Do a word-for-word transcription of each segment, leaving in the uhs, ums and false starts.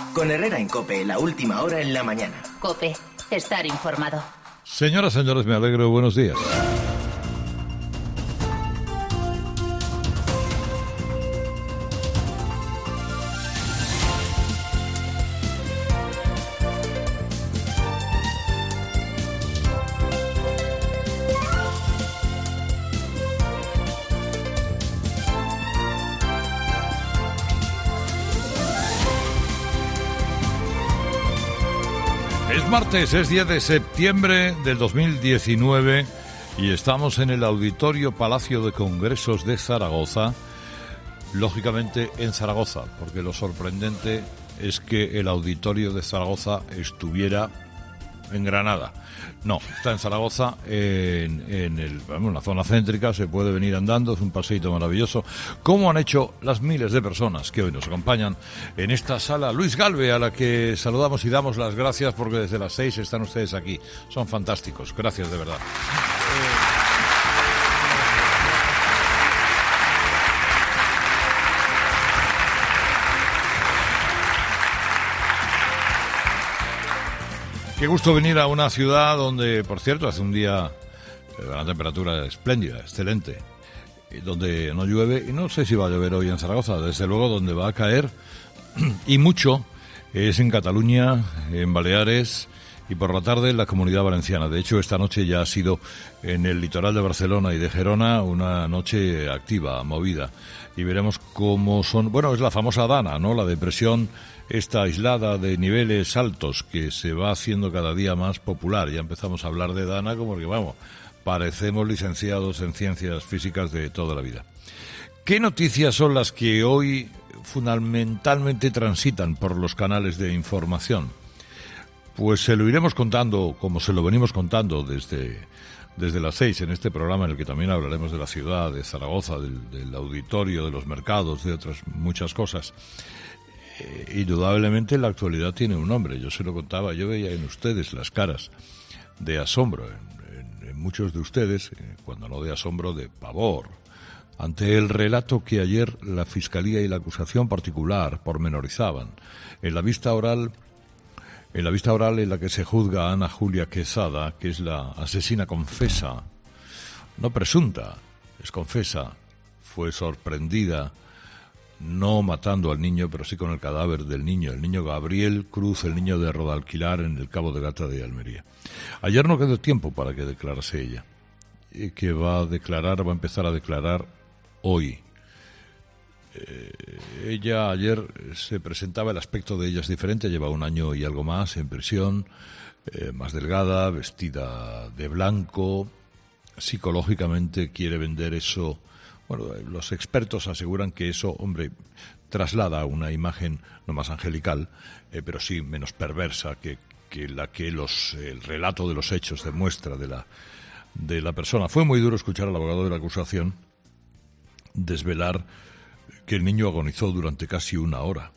Con Herrera en COPE, la última hora en la mañana. COPE, estar informado. Señoras, señores, me alegro. Buenos días. Martes, es diez de septiembre del dos mil diecinueve y estamos en el Auditorio Palacio de Congresos de Zaragoza, lógicamente en Zaragoza, porque lo sorprendente es que el Auditorio de Zaragoza estuviera en Granada. No, está en Zaragoza, en, en, el, en una zona céntrica, se puede venir andando, es un paseíto maravilloso, como han hecho las miles de personas que hoy nos acompañan en esta sala. Luis Galve, a la que saludamos y damos las gracias porque desde las seis están ustedes aquí. Son fantásticos, gracias de verdad. Qué gusto venir a una ciudad donde, por cierto, hace un día una temperatura espléndida, excelente, donde no llueve, y no sé si va a llover hoy en Zaragoza. Desde luego donde va a caer, y mucho, es en Cataluña, en Baleares, y por la tarde en la Comunidad Valenciana. De hecho, esta noche ya ha sido en el litoral de Barcelona y de Gerona una noche activa, movida. Y veremos cómo son... Bueno, es la famosa Dana, ¿no? La depresión esta aislada de niveles altos que se va haciendo cada día más popular. Ya empezamos a hablar de Dana como que, vamos, parecemos licenciados en ciencias físicas de toda la vida. ¿Qué noticias son las que hoy fundamentalmente transitan por los canales de información? Pues se lo iremos contando, como se lo venimos contando desde, desde las seis en este programa, en el que también hablaremos de la ciudad, de Zaragoza, del, del auditorio, de los mercados, de otras muchas cosas. Eh, indudablemente la actualidad tiene un nombre. Yo se lo contaba, yo veía en ustedes las caras de asombro, en, en, en muchos de ustedes, eh, cuando no de asombro, de pavor, ante el relato que ayer la Fiscalía y la acusación particular pormenorizaban en la vista oral. En la vista oral en la que se juzga a Ana Julia Quesada, que es la asesina confesa, no presunta, es confesa, fue sorprendida, no matando al niño, pero sí con el cadáver del niño, el niño Gabriel Cruz, el niño de Rodalquilar, en el Cabo de Gata de Almería. Ayer no quedó tiempo para que declarase ella, y que va a declarar, va a empezar a declarar hoy. Eh, ella ayer se presentaba, el aspecto de ella es diferente, lleva un año y algo más en prisión, eh, más delgada, vestida de blanco, psicológicamente quiere vender eso. Bueno, los expertos aseguran que eso, hombre, traslada una imagen no más angelical, eh, pero sí menos perversa que, que la que los el relato de los hechos demuestra de la, de la persona. Fue muy duro escuchar al abogado de la acusación desvelar que el niño agonizó durante casi una hora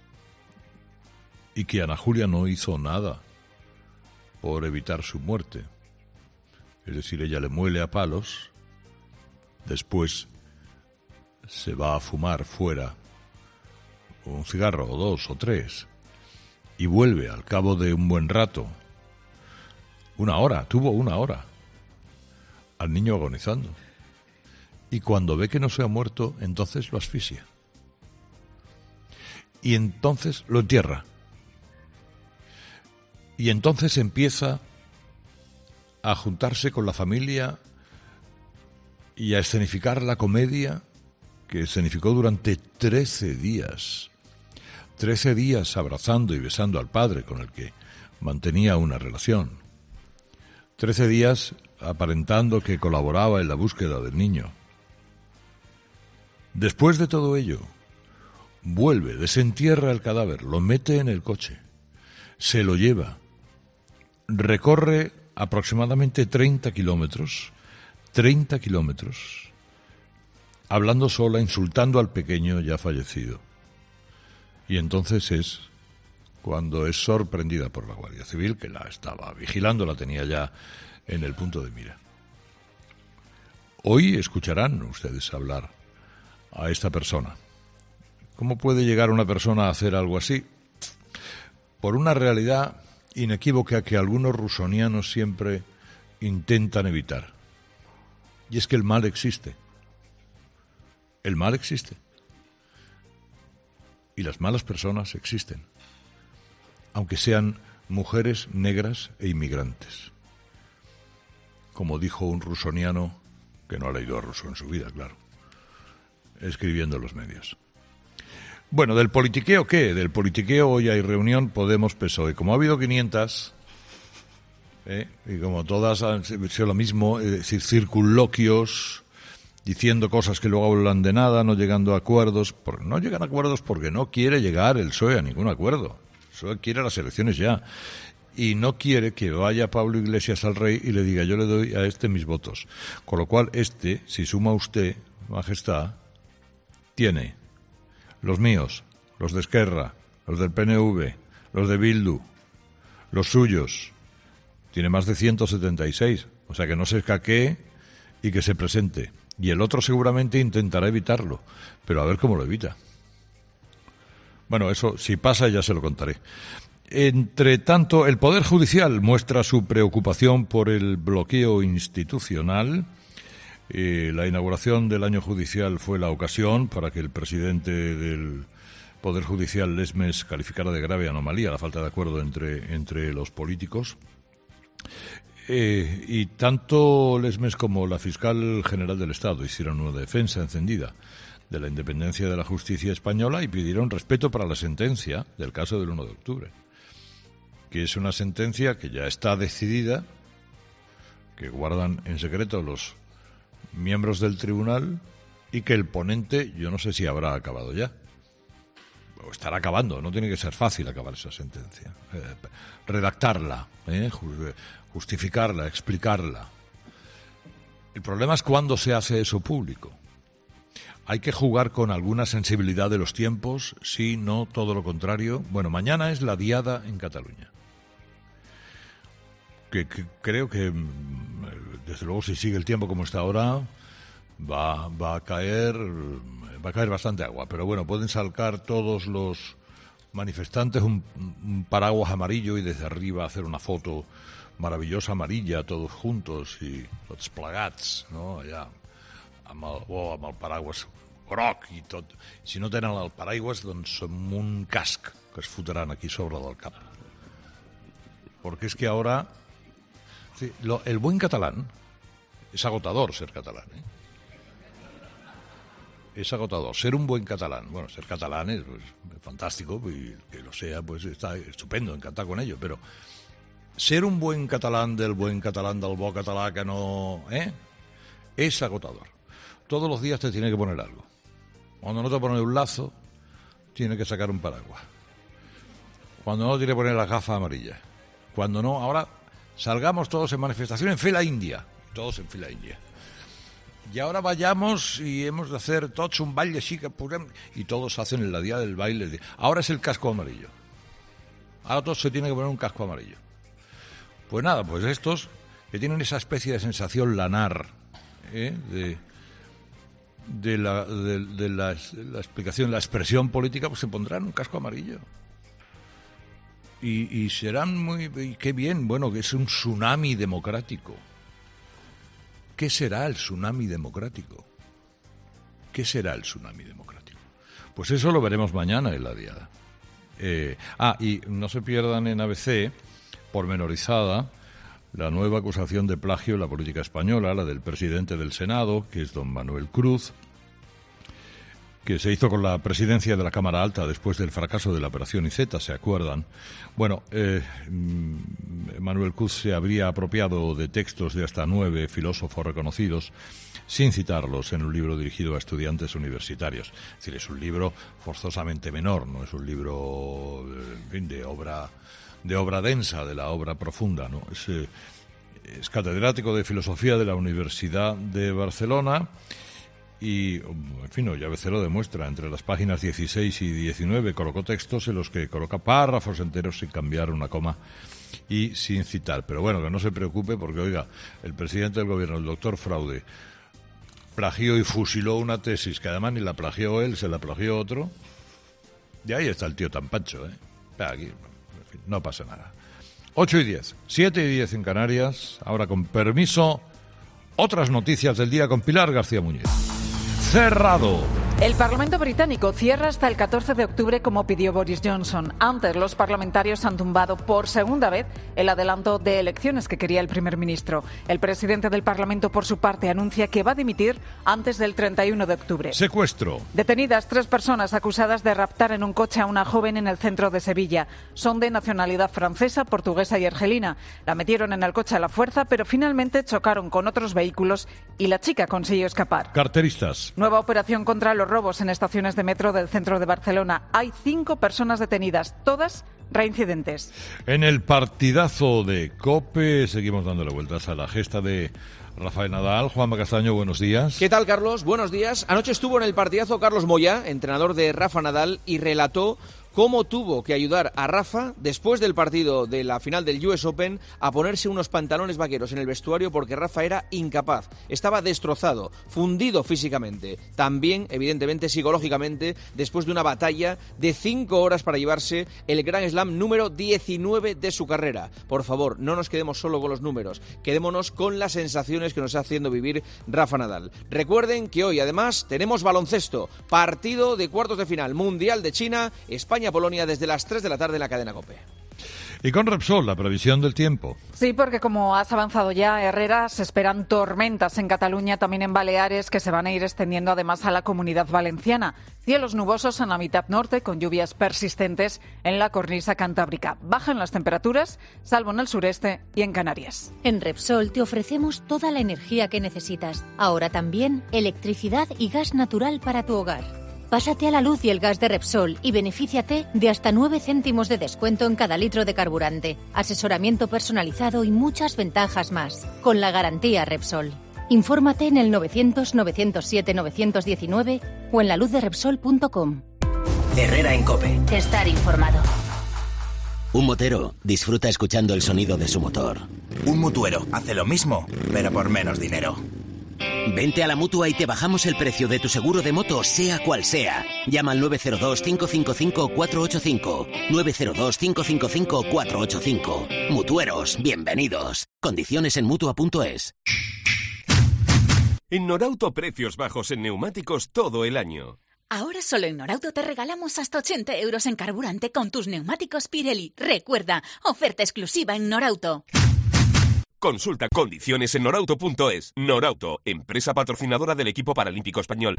y que Ana Julia no hizo nada por evitar su muerte. Es decir, ella le muele a palos, después se va a fumar fuera un cigarro o dos o tres y vuelve al cabo de un buen rato, una hora, tuvo una hora, al niño agonizando. Y cuando ve que no se ha muerto, entonces lo asfixia. Y entonces lo entierra. Y entonces empieza a juntarse con la familia y a escenificar la comedia que escenificó durante trece días. Trece días abrazando y besando al padre con el que mantenía una relación. Trece días aparentando que colaboraba en la búsqueda del niño. Después de todo ello, vuelve, desentierra el cadáver, lo mete en el coche, se lo lleva, recorre aproximadamente treinta kilómetros, treinta kilómetros, hablando sola, insultando al pequeño ya fallecido. Y entonces es cuando es sorprendida por la Guardia Civil, que la estaba vigilando, la tenía ya en el punto de mira. Hoy escucharán ustedes hablar a esta persona. ¿Cómo puede llegar una persona a hacer algo así? por una realidad inequívoca que algunos rusonianos siempre intentan evitar. Y es que el mal existe. El mal existe. Y las malas personas existen. Aunque sean mujeres negras e inmigrantes. Como dijo un rusoniano, que no ha leído a Rousseau en su vida, claro, escribiendo en los medios. Bueno, ¿del politiqueo qué? Del politiqueo hoy hay reunión Podemos-P S O E. Como ha habido quinientas, ¿eh? y como todas han sido lo mismo, es decir, circunloquios, diciendo cosas que luego hablan de nada, no llegando a acuerdos. Porque no llegan a acuerdos porque no quiere llegar el P S O E a ningún acuerdo. El P S O E quiere las elecciones ya. Y no quiere que vaya Pablo Iglesias al rey y le diga, yo le doy a este mis votos. Con lo cual, este, si suma usted, Majestad, tiene los míos, los de Esquerra, los del P N V, los de Bildu, los suyos. Tiene más de ciento setenta y seis. O sea, que no se escaquee y que se presente. Y el otro seguramente intentará evitarlo. Pero a ver cómo lo evita. Bueno, eso, si pasa, ya se lo contaré. Entre tanto, el Poder Judicial muestra su preocupación por el bloqueo institucional. Eh, la inauguración del año judicial fue la ocasión para que el presidente del Poder Judicial, Lesmes, calificara de grave anomalía la falta de acuerdo entre, entre los políticos. Eh, y tanto Lesmes como la fiscal general del Estado hicieron una defensa encendida de la independencia de la justicia española y pidieron respeto para la sentencia del caso del uno de octubre. Que es una sentencia que ya está decidida, que guardan en secreto los miembros del tribunal y que el ponente, yo no sé si habrá acabado ya, o estará acabando, no tiene que ser fácil acabar esa sentencia, eh, redactarla, eh, justificarla, explicarla. El problema es cuándo se hace eso público. Hay que jugar con alguna sensibilidad de los tiempos, sí, no, todo lo contrario. Bueno, mañana es la diada en Cataluña. Que, que creo que, desde luego, si sigue el tiempo como está ahora, va, va a caer, va a caer bastante agua. Pero bueno, pueden salcar todos los manifestantes un, un paraguas amarillo y desde arriba hacer una foto maravillosa amarilla, todos juntos y tots plegats, no? Allà, amb el, oh, amb el paraguas groc i tot. Si no tenen el paraigües, doncs amb un casc que es fotran aquí sobre del cap. Porque es que ahora sí, lo, el buen catalán es agotador ser catalán, ¿eh? Es agotador. Ser un buen catalán, bueno, ser catalán es, pues, es fantástico y que lo sea, pues está estupendo, encantado con ello, pero ser un buen catalán del buen catalán del bo catalá que no, ¿eh? Es agotador. Todos los días te tiene que poner algo. Cuando no te pone un lazo, tiene que sacar un paraguas. Cuando no, tiene que poner las gafas amarillas. Cuando no, ahora salgamos todos en manifestación en fila india. Todos en fila india. Y ahora vayamos y hemos de hacer todos un baile así que podem... y todos hacen en la día del baile. Ahora es el casco amarillo. Ahora todos se tienen que poner un casco amarillo. Pues nada, pues estos que tienen esa especie de sensación lanar, ¿eh? de, de, la, de, de la, la explicación, la expresión política, pues se pondrán un casco amarillo. Y, y serán muy... Y qué bien, bueno, que es un tsunami democrático. ¿Qué será el tsunami democrático? ¿Qué será el tsunami democrático? Pues eso lo veremos mañana en la diada. Eh, ah, y no se pierdan en A B C, pormenorizada, la nueva acusación de plagio en la política española, la del presidente del Senado, que es don Manuel Cruz, que se hizo con la presidencia de la Cámara Alta después del fracaso de la Operación I Z, ¿se acuerdan? Bueno, eh, Manuel Cruz se habría apropiado de textos de hasta nueve filósofos reconocidos sin citarlos en un libro dirigido a estudiantes universitarios. Es decir, es un libro forzosamente menor, no es un libro, en fin, de obra, de obra densa, de la obra profunda, ¿no? Es, eh, es catedrático de Filosofía de la Universidad de Barcelona. Y, en fin, ya A B C lo demuestra, entre las páginas dieciséis y diecinueve colocó textos en los que coloca párrafos enteros sin cambiar una coma y sin citar. Pero bueno, que no se preocupe porque, oiga, el presidente del gobierno, el doctor Fraude, plagió y fusiló una tesis que además ni la plagió él, se la plagió otro. Y ahí está el tío tan pancho, ¿eh? Aquí, en fin. no pasa nada. ocho y diez, siete y diez en Canarias. Ahora, con permiso, otras noticias del día con Pilar García Muñiz. Cerrado. El Parlamento británico cierra hasta el catorce de octubre como pidió Boris Johnson. Antes, los parlamentarios han tumbado por segunda vez el adelanto de elecciones que quería el primer ministro. El presidente del Parlamento, por su parte, anuncia que va a dimitir antes del treinta y uno de octubre. Secuestro. Detenidas tres personas acusadas de raptar en un coche a una joven en el centro de Sevilla. Son de nacionalidad francesa, portuguesa y argelina. La metieron en el coche a la fuerza, pero finalmente chocaron con otros vehículos y la chica consiguió escapar. Carteristas. Nueva operación contra los robos en estaciones de metro del centro de Barcelona. Hay cinco personas detenidas, todas reincidentes. En el partidazo de COPE seguimos dándole vueltas a la gesta de Rafael Nadal. Juanma Castaño, buenos días. ¿Qué tal, Carlos? Buenos días. Anoche estuvo en el partidazo Carlos Moyá, entrenador de Rafa Nadal, y relató cómo tuvo que ayudar a Rafa, después del partido de la final del U S Open, a ponerse unos pantalones vaqueros en el vestuario porque Rafa era incapaz. Estaba destrozado, fundido físicamente, también, evidentemente, psicológicamente, después de una batalla de cinco horas para llevarse el Grand Slam número diecinueve de su carrera. Por favor, no nos quedemos solo con los números, quedémonos con las sensaciones que nos está haciendo vivir Rafa Nadal. Recuerden que hoy, además, tenemos baloncesto, partido de cuartos de final, Mundial de China, España Polonia desde las tres de la tarde en la cadena COPE. Y con Repsol, la previsión del tiempo. Sí, porque como has avanzado ya, Herrera, se esperan tormentas en Cataluña, también en Baleares, que se van a ir extendiendo además a la Comunidad Valenciana. Cielos nubosos en la mitad norte, con lluvias persistentes en la cornisa cantábrica. Bajan las temperaturas, salvo en el sureste y en Canarias. En Repsol te ofrecemos toda la energía que necesitas. Ahora también electricidad y gas natural para tu hogar. Pásate a la luz y el gas de Repsol y benefíciate de hasta nueve céntimos de descuento en cada litro de carburante, asesoramiento personalizado y muchas ventajas más, con la garantía Repsol. Infórmate en el novecientos, novecientos siete, novecientos diecinueve o en la luz de repsol punto com. Herrera en COPE. Estar informado. Un motero disfruta escuchando el sonido de su motor. Un mutuero hace lo mismo, pero por menos dinero. Vente a la Mutua y te bajamos el precio de tu seguro de moto, sea cual sea. Llama al nueve cero dos, cinco cinco cinco, cuatro ocho cinco. nueve cero dos, cinco cinco cinco, cuatro ocho cinco. Mutueros, bienvenidos. Condiciones en Mutua punto es. En Norauto, precios bajos en neumáticos todo el año. Ahora solo en Norauto te regalamos hasta ochenta euros en carburante con tus neumáticos Pirelli. Recuerda, oferta exclusiva en Norauto. Consulta condiciones en norauto punto es. Norauto, empresa patrocinadora del equipo paralímpico español.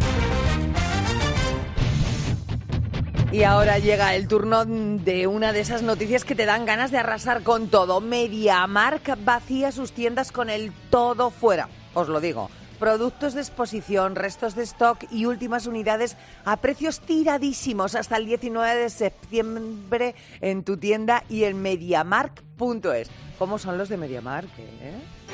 Y ahora llega el turno de una de esas noticias que te dan ganas de arrasar con todo. MediaMarkt vacía sus tiendas con el todo fuera, os lo digo. Productos de exposición, restos de stock y últimas unidades a precios tiradísimos hasta el diecinueve de septiembre en tu tienda y en mediamarkt punto es. ¿Cómo son los de MediaMarkt? ¿Eh?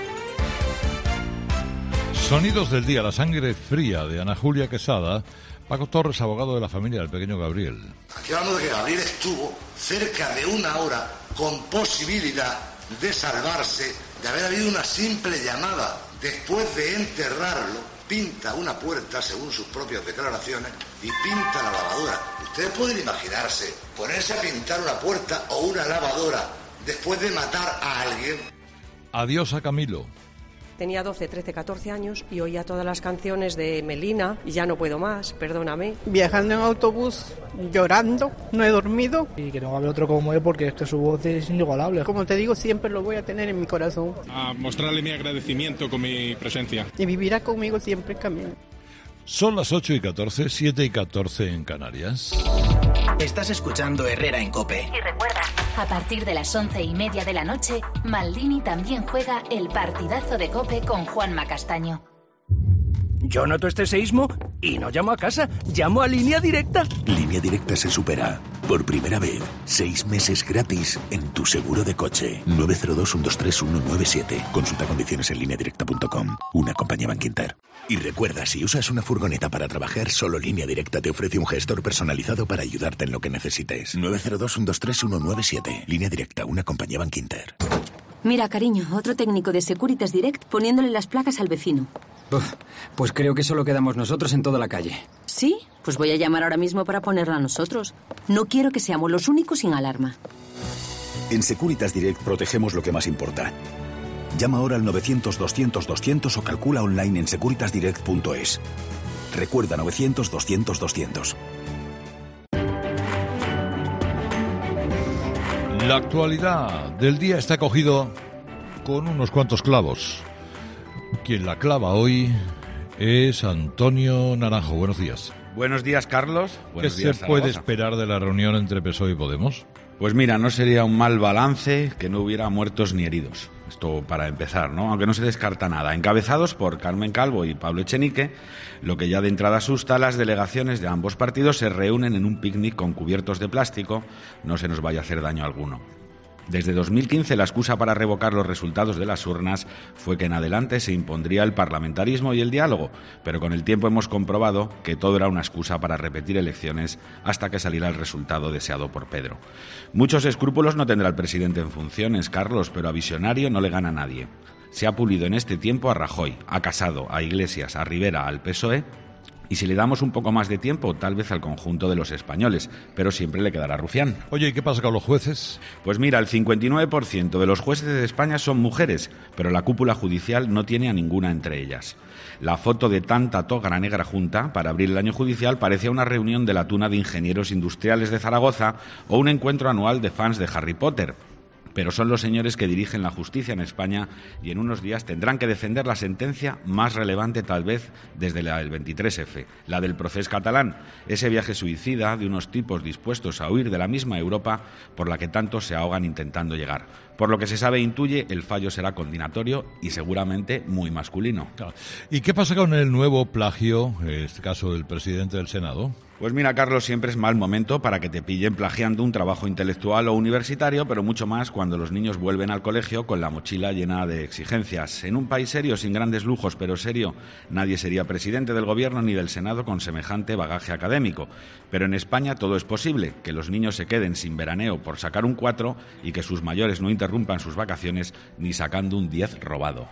Sonidos del día, la sangre fría de Ana Julia Quesada. Paco Torres, abogado de la familia del pequeño Gabriel. Aquí hablamos de que Gabriel estuvo cerca de una hora con posibilidad de salvarse, de haber habido una simple llamada. Después de enterrarlo, pinta una puerta, según sus propias declaraciones, y pinta la lavadora. Ustedes pueden imaginarse ponerse a pintar una puerta o una lavadora después de matar a alguien. Adiós a Camilo. Tenía doce, trece, catorce años y oía todas las canciones de Melina y ya no puedo más, perdóname. Viajando en autobús, llorando, no he dormido. Y que no va a haber otro como él porque es que su voz es inigualable. Como te digo, siempre lo voy a tener en mi corazón. A mostrarle mi agradecimiento con mi presencia. Y vivirá conmigo siempre en camino. Son las ocho y catorce, siete y catorce en Canarias. Estás escuchando Herrera en COPE. Y recuerda, a partir de las once y media de la noche, Maldini también juega el partidazo de COPE con Juanma Castaño. Yo noto este seísmo y no llamo a casa, llamo a Línea Directa. Línea Directa se supera. Por primera vez, seis meses gratis en tu seguro de coche. nueve cero dos, uno dos tres, uno nueve siete. Consulta condiciones en línea directa punto com. Una compañía Bankinter. Y recuerda, si usas una furgoneta para trabajar, solo Línea Directa te ofrece un gestor personalizado para ayudarte en lo que necesites. nueve cero dos, uno dos tres, uno nueve siete. Línea Directa, una compañía Bankinter. Mira, cariño, otro técnico de Securitas Direct poniéndole las placas al vecino. Uf, pues creo que solo quedamos nosotros en toda la calle. ¿Sí? Pues voy a llamar ahora mismo para ponerla a nosotros. No quiero que seamos los únicos sin alarma. En Securitas Direct protegemos lo que más importa. Llama ahora al novecientos, doscientos, doscientos o calcula online en securitas direct punto es. Recuerda novecientos, doscientos, doscientos. La actualidad del día está cogido con unos cuantos clavos. Quien la clava hoy es Antonio Naranjo. Buenos días. Buenos días, Carlos. Buenos ¿Qué días, se puede Zaragoza. esperar de la reunión entre P S O E y Podemos? Pues mira, no sería un mal balance que no hubiera muertos ni heridos. Esto para empezar, ¿no? Aunque no se descarta nada. Encabezados por Carmen Calvo y Pablo Echenique, lo que ya de entrada asusta, las delegaciones de ambos partidos se reúnen en un picnic con cubiertos de plástico. No se nos vaya a hacer daño alguno. Desde dos mil quince la excusa para revocar los resultados de las urnas fue que en adelante se impondría el parlamentarismo y el diálogo, pero con el tiempo hemos comprobado que todo era una excusa para repetir elecciones hasta que saliera el resultado deseado por Pedro. Muchos escrúpulos no tendrá el presidente en funciones, Carlos, pero a visionario no le gana nadie. Se ha pulido en este tiempo a Rajoy, a Casado, a Iglesias, a Rivera, al P S O E, y si le damos un poco más de tiempo, tal vez al conjunto de los españoles, pero siempre le quedará Rufián. Oye, ¿y qué pasa con los jueces? Pues mira, el cincuenta y nueve por ciento de los jueces de España son mujeres, pero la cúpula judicial no tiene a ninguna entre ellas. La foto de tanta toga negra junta para abrir el año judicial parecía una reunión de la tuna de ingenieros industriales de Zaragoza o un encuentro anual de fans de Harry Potter. Pero son los señores que dirigen la justicia en España y en unos días tendrán que defender la sentencia más relevante tal vez desde la del veintitrés efe, la del procés catalán, ese viaje suicida de unos tipos dispuestos a huir de la misma Europa por la que tantos se ahogan intentando llegar. Por lo que se sabe e intuye, el fallo será condenatorio y seguramente muy masculino. ¿Y qué pasa con el nuevo plagio, en este caso del presidente del Senado? Pues mira, Carlos, siempre es mal momento para que te pillen plagiando un trabajo intelectual o universitario, pero mucho más cuando los niños vuelven al colegio con la mochila llena de exigencias. En un país serio, sin grandes lujos, pero serio, nadie sería presidente del gobierno ni del Senado con semejante bagaje académico. Pero en España todo es posible, que los niños se queden sin veraneo por sacar un cuatro y que sus mayores no interrumpan sus vacaciones ni sacando un diez robado.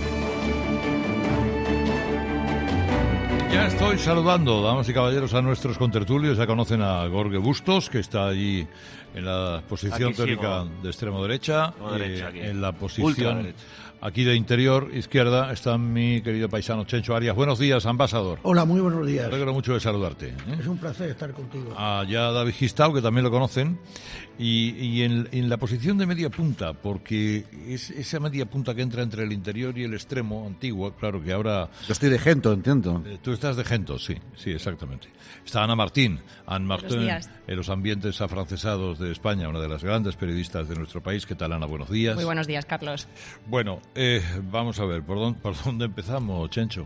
Ya estoy saludando, damas y caballeros, a nuestros contertulios. Ya conocen a Jorge Bustos, que está allí en la posición Aquí teórica sigo. de extremo derecha. No, derecha, aquí. En la posición Ultraderecha. aquí de interior izquierda está mi querido paisano Chencho Arias. Buenos días, ambasador. Hola, muy buenos días. Me alegro mucho de saludarte. ¿eh? Es un placer estar contigo. Allá David Gistau, que también lo conocen, y, y en, en la posición de media punta, porque es esa media punta que entra entre el interior y el extremo antiguo, claro que ahora... Yo estoy de Gento, entiendo. Eh, tú estás de Gento, sí, sí, exactamente. Está Ana Martín, Anne Martin, días. en los ambientes afrancesados de España, una de las grandes periodistas de nuestro país. ¿Qué tal, Ana? Buenos días. Muy buenos días, Carlos. Bueno, eh, vamos a ver, ¿por dónde, por dónde empezamos, Chencho?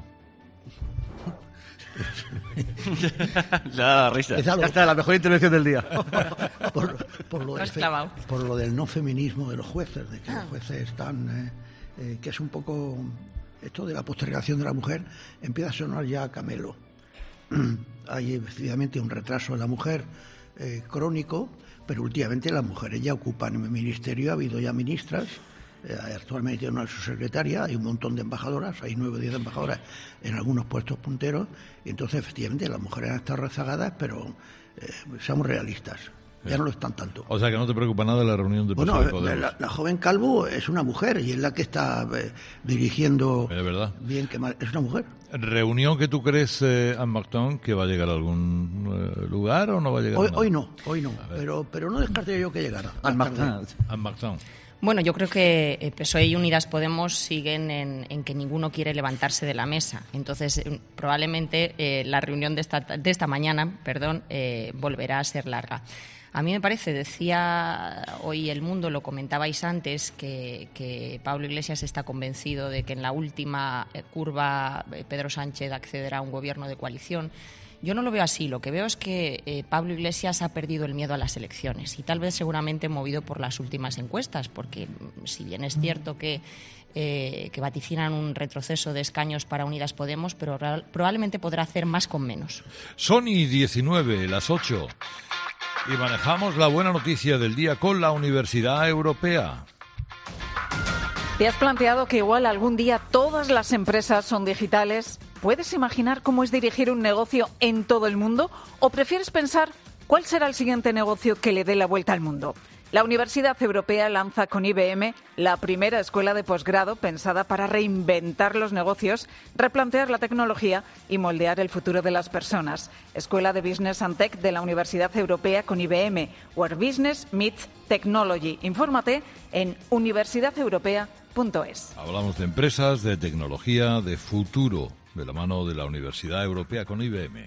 Ya da la risa. Ya está, la mejor intervención del día. por, por, lo Lo has de fe- clavado. por lo del no feminismo de los jueces, de que los jueces están, eh, eh, que es un poco esto de la postergación de la mujer, empieza a sonar ya a camelo. Hay efectivamente un retraso de la mujer eh, crónico, pero últimamente las mujeres ya ocupan el ministerio, ha habido ya ministras. Eh, actualmente hay una subsecretaria, hay un montón de embajadoras, hay nueve o diez embajadoras en algunos puestos punteros, y entonces efectivamente las mujeres han estado rezagadas, pero eh, seamos realistas, ya no lo están tanto. O sea, que no te preocupa nada de la reunión de P S O E y Bueno, Podemos. la, la joven Calvo es una mujer y es la que está eh, dirigiendo Es verdad. bien, que ma- es una mujer. ¿Reunión que tú crees, eh, Anne Martin, que va a llegar a algún eh, lugar o no va a llegar a Hoy, nada? hoy no, hoy no, pero, pero no descarté yo que llegara. Anne Más tarde. Martin. Anne Martin. Bueno, yo creo que eh, P S O E y Unidas Podemos siguen en, en que ninguno quiere levantarse de la mesa. Entonces, eh, probablemente eh, la reunión de esta, de esta mañana perdón, eh, volverá a ser larga. A mí me parece, decía hoy El Mundo, lo comentabais antes, que, que Pablo Iglesias está convencido de que en la última eh, curva eh, Pedro Sánchez accederá a un gobierno de coalición. Yo no lo veo así. Lo que veo es que eh, Pablo Iglesias ha perdido el miedo a las elecciones y tal vez seguramente movido por las últimas encuestas, porque mm, si bien es cierto que, eh, que vaticinan un retroceso de escaños para Unidas Podemos, pero real- probablemente podrá hacer más con menos. Sony diecinueve, las ocho. Y manejamos la buena noticia del día con la Universidad Europea. ¿Te has planteado que igual algún día todas las empresas son digitales? ¿Puedes imaginar cómo es dirigir un negocio en todo el mundo? ¿O prefieres pensar cuál será el siguiente negocio que le dé la vuelta al mundo? La Universidad Europea lanza con I B M la primera escuela de posgrado pensada para reinventar los negocios, replantear la tecnología y moldear el futuro de las personas. Escuela de Business and Tech de la Universidad Europea con I B M, where business meets technology. Infórmate en universidad europea punto es. Hablamos de empresas, de tecnología, de futuro, de la mano de la Universidad Europea con I B M.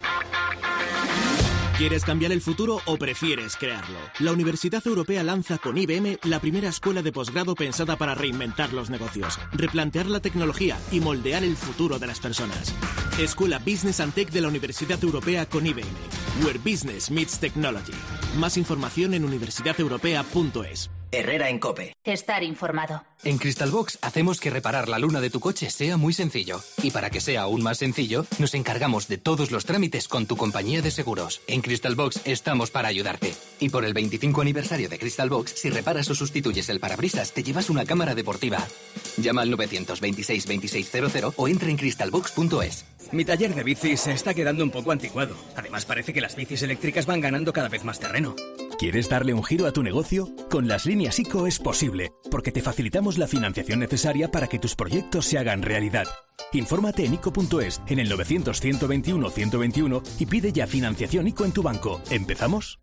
¿Quieres cambiar el futuro o prefieres crearlo? La Universidad Europea lanza con I B M la primera escuela de posgrado pensada para reinventar los negocios, replantear la tecnología y moldear el futuro de las personas. Escuela Business and Tech de la Universidad Europea con I B M, where business meets technology. Más información en universidad europea punto es. Herrera en COPE. Estar informado. En Crystalbox hacemos que reparar la luna de tu coche sea muy sencillo. Y para que sea aún más sencillo, nos encargamos de todos los trámites con tu compañía de seguros. En Crystalbox estamos para ayudarte. Y por el veinticinco aniversario de Crystalbox, si reparas o sustituyes el parabrisas, te llevas una cámara deportiva. Llama al nueve dos seis, veintiséis cero cero o entra en crystalbox punto es. Mi taller de bicis se está quedando un poco anticuado. Además, parece que las bicis eléctricas van ganando cada vez más terreno. ¿Quieres darle un giro a tu negocio? Con las líneas ICO es posible, porque te facilitamos la financiación necesaria para que tus proyectos se hagan realidad. Infórmate en ico punto es, en el novecientos, ciento veintiuno, ciento veintiuno y pide ya financiación ICO en tu banco. ¿Empezamos?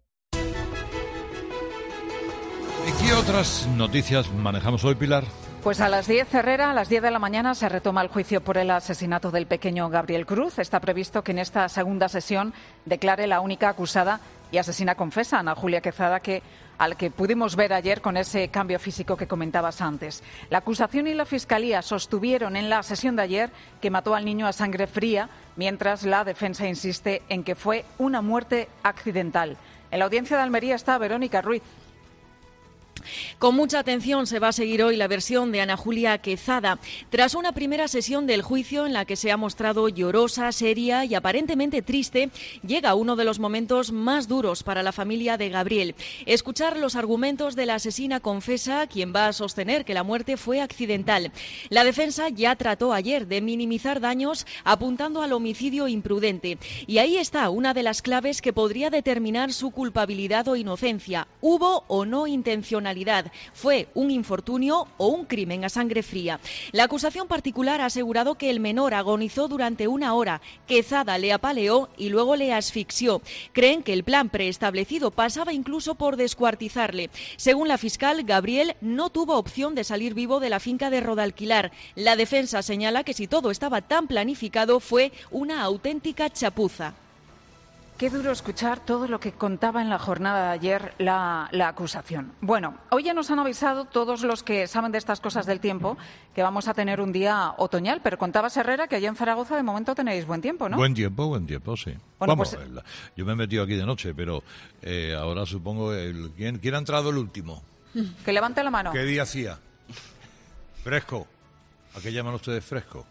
¿Y qué otras noticias manejamos hoy, Pilar? Pues a las diez, Herrera, a las diez de la mañana se retoma el juicio por el asesinato del pequeño Gabriel Cruz. Está previsto que en esta segunda sesión declare la única acusada y asesina confesa, Ana Julia Quezada, que al que pudimos ver ayer con ese cambio físico que comentabas antes. La acusación y la Fiscalía sostuvieron en la sesión de ayer que mató al niño a sangre fría, mientras la defensa insiste en que fue una muerte accidental. En la audiencia de Almería está Verónica Ruiz. Con mucha atención se va a seguir hoy la versión de Ana Julia Quezada. Tras una primera sesión del juicio en la que se ha mostrado llorosa, seria y aparentemente triste, llega uno de los momentos más duros para la familia de Gabriel. Escuchar los argumentos de la asesina confesa, quien va a sostener que la muerte fue accidental. La defensa ya trató ayer de minimizar daños apuntando al homicidio imprudente. Y ahí está una de las claves que podría determinar su culpabilidad o inocencia. ¿Hubo o no intencionalidad? ¿Fue un infortunio o un crimen a sangre fría? La acusación particular ha asegurado que el menor agonizó durante una hora. Quezada le apaleó y luego le asfixió. Creen que el plan preestablecido pasaba incluso por descuartizarle. Según la fiscal, Gabriel no tuvo opción de salir vivo de la finca de Rodalquilar. La defensa señala que si todo estaba tan planificado fue una auténtica chapuza. Qué duro escuchar todo lo que contaba en la jornada de ayer la, la acusación. Bueno, hoy ya nos han avisado todos los que saben de estas cosas del tiempo que vamos a tener un día otoñal, pero contabas, Herrera, que allá en Zaragoza de momento tenéis buen tiempo, ¿no? Buen tiempo, buen tiempo, sí. Bueno, Vamos, pues, el, yo me he metido aquí de noche, pero eh, ahora supongo... El, ¿quién, ¿Quién ha entrado el último? Que levante la mano. ¿Qué día hacía? Fresco. ¿A qué llaman ustedes fresco?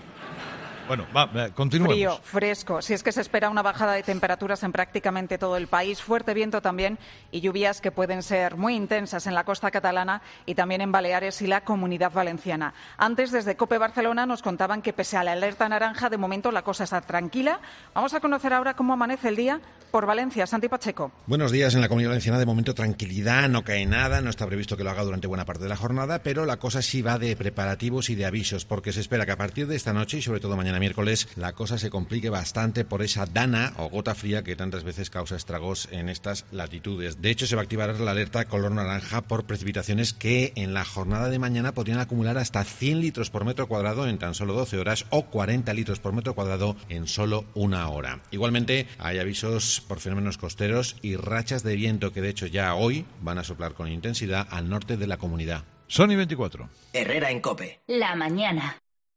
Bueno, va, continuemos. Frío, fresco. Si es que se espera una bajada de temperaturas en prácticamente todo el país, fuerte viento también y lluvias que pueden ser muy intensas en la costa catalana y también en Baleares y la Comunidad Valenciana. Antes, desde COPE Barcelona, nos contaban que pese a la alerta naranja, de momento la cosa está tranquila. Vamos a conocer ahora cómo amanece el día por Valencia. Santi Pacheco. Buenos días. En la Comunidad Valenciana, de momento tranquilidad, no cae nada, no está previsto que lo haga durante buena parte de la jornada, pero la cosa sí va de preparativos y de avisos, porque se espera que a partir de esta noche y sobre todo mañana miércoles la cosa se complique bastante por esa dana o gota fría que tantas veces causa estragos en estas latitudes. De hecho, se va a activar la alerta color naranja por precipitaciones que en la jornada de mañana podrían acumular hasta cien litros por metro cuadrado en tan solo doce horas o cuarenta litros por metro cuadrado en solo una hora. Igualmente, hay avisos por fenómenos costeros y rachas de viento que de hecho ya hoy van a soplar con intensidad al norte de la comunidad. Sony veinticuatro. Herrera en COPE. La mañana.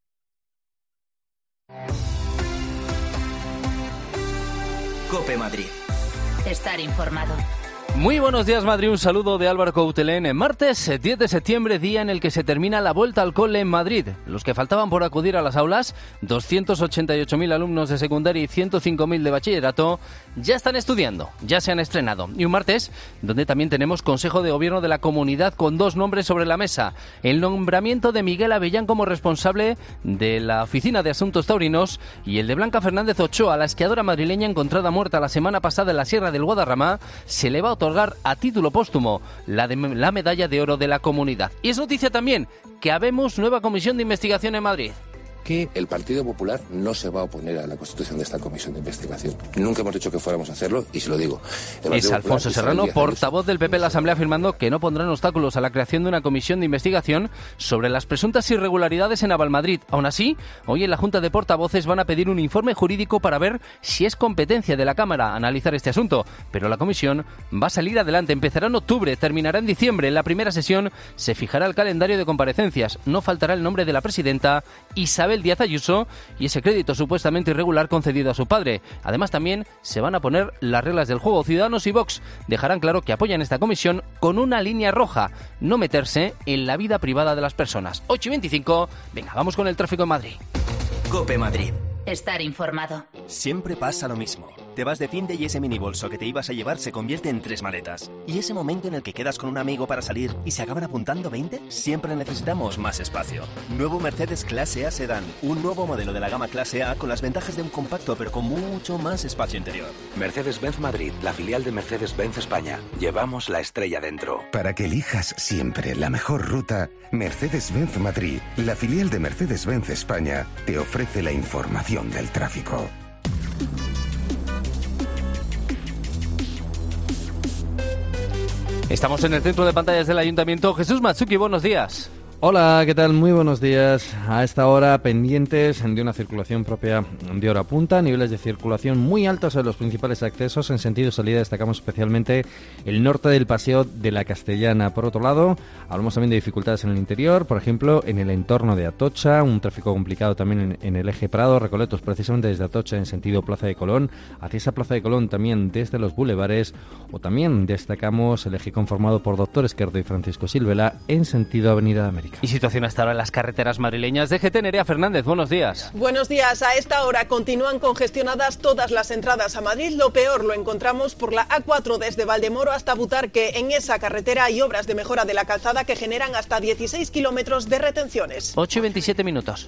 COPE Madrid. Estar informado. Muy buenos días, Madrid. Un saludo de Álvaro Coutelén. Martes diez de septiembre, día en el que se termina la vuelta al cole en Madrid. Los que faltaban por acudir a las aulas, doscientos ochenta y ocho mil alumnos de secundaria y ciento cinco mil de bachillerato, ya están estudiando, ya se han estrenado. Y un martes donde también tenemos Consejo de Gobierno de la Comunidad con dos nombres sobre la mesa. El nombramiento de Miguel Avellán como responsable de la Oficina de Asuntos Taurinos y el de Blanca Fernández Ochoa, la esquiadora madrileña encontrada muerta la semana pasada en la Sierra del Guadarrama, se le va a otorgar a título póstumo la, de, la medalla de oro de la Comunidad. Y es noticia también que habemos nueva comisión de investigación en Madrid. Que el Partido Popular no se va a oponer a la constitución de esta comisión de investigación. Nunca hemos dicho que fuéramos a hacerlo y se lo digo. Es Alfonso Serrano, portavoz del P P en la Asamblea, afirmando que no pondrán obstáculos a la creación de una comisión de investigación sobre las presuntas irregularidades en Navalmadrid. Aún así, hoy en la Junta de Portavoces van a pedir un informe jurídico para ver si es competencia de la Cámara analizar este asunto. Pero la comisión va a salir adelante. Empezará en octubre, terminará en diciembre. En la primera sesión se fijará el calendario de comparecencias. No faltará el nombre de la presidenta, Isabel Díaz Ayuso, y ese crédito supuestamente irregular concedido a su padre. Además, también se van a poner las reglas del juego. Ciudadanos y Vox dejarán claro que apoyan esta comisión con una línea roja: no meterse en la vida privada de las personas. ocho y veinticinco, venga, vamos con el tráfico en Madrid. COPE Madrid. Estar informado. Siempre pasa lo mismo. Te vas de finde y ese mini bolso que te ibas a llevar se convierte en tres maletas. Y ese momento en el que quedas con un amigo para salir y se acaban apuntando veinte, siempre necesitamos más espacio. Nuevo Mercedes Clase A Sedán. Un nuevo modelo de la gama Clase A con las ventajas de un compacto pero con mucho más espacio interior. Mercedes-Benz Madrid, la filial de Mercedes-Benz España. Llevamos la estrella dentro. Para que elijas siempre la mejor ruta, Mercedes-Benz Madrid, la filial de Mercedes-Benz España, te ofrece la información del tráfico. Estamos en el centro de pantallas del Ayuntamiento. Jesús Matsuki, buenos días. Hola, ¿qué tal? Muy buenos días. A esta hora pendientes de una circulación propia de hora punta, niveles de circulación muy altos en los principales accesos. En sentido salida destacamos especialmente el norte del Paseo de la Castellana. Por otro lado, hablamos también de dificultades en el interior, por ejemplo, en el entorno de Atocha, un tráfico complicado también en, en el eje Prado, Recoletos, precisamente desde Atocha en sentido Plaza de Colón, hacia esa Plaza de Colón también desde los bulevares, o también destacamos el eje conformado por Doctor Esquerdo y Francisco Silvela en sentido Avenida de América. Y situación hasta ahora en las carreteras madrileñas. D G T, Nerea Fernández, buenos días. Buenos días. A esta hora continúan congestionadas todas las entradas a Madrid. Lo peor lo encontramos por la A cuatro desde Valdemoro hasta Butarque. En esa carretera hay obras de mejora de la calzada que generan hasta dieciséis kilómetros de retenciones. ocho y veintisiete minutos.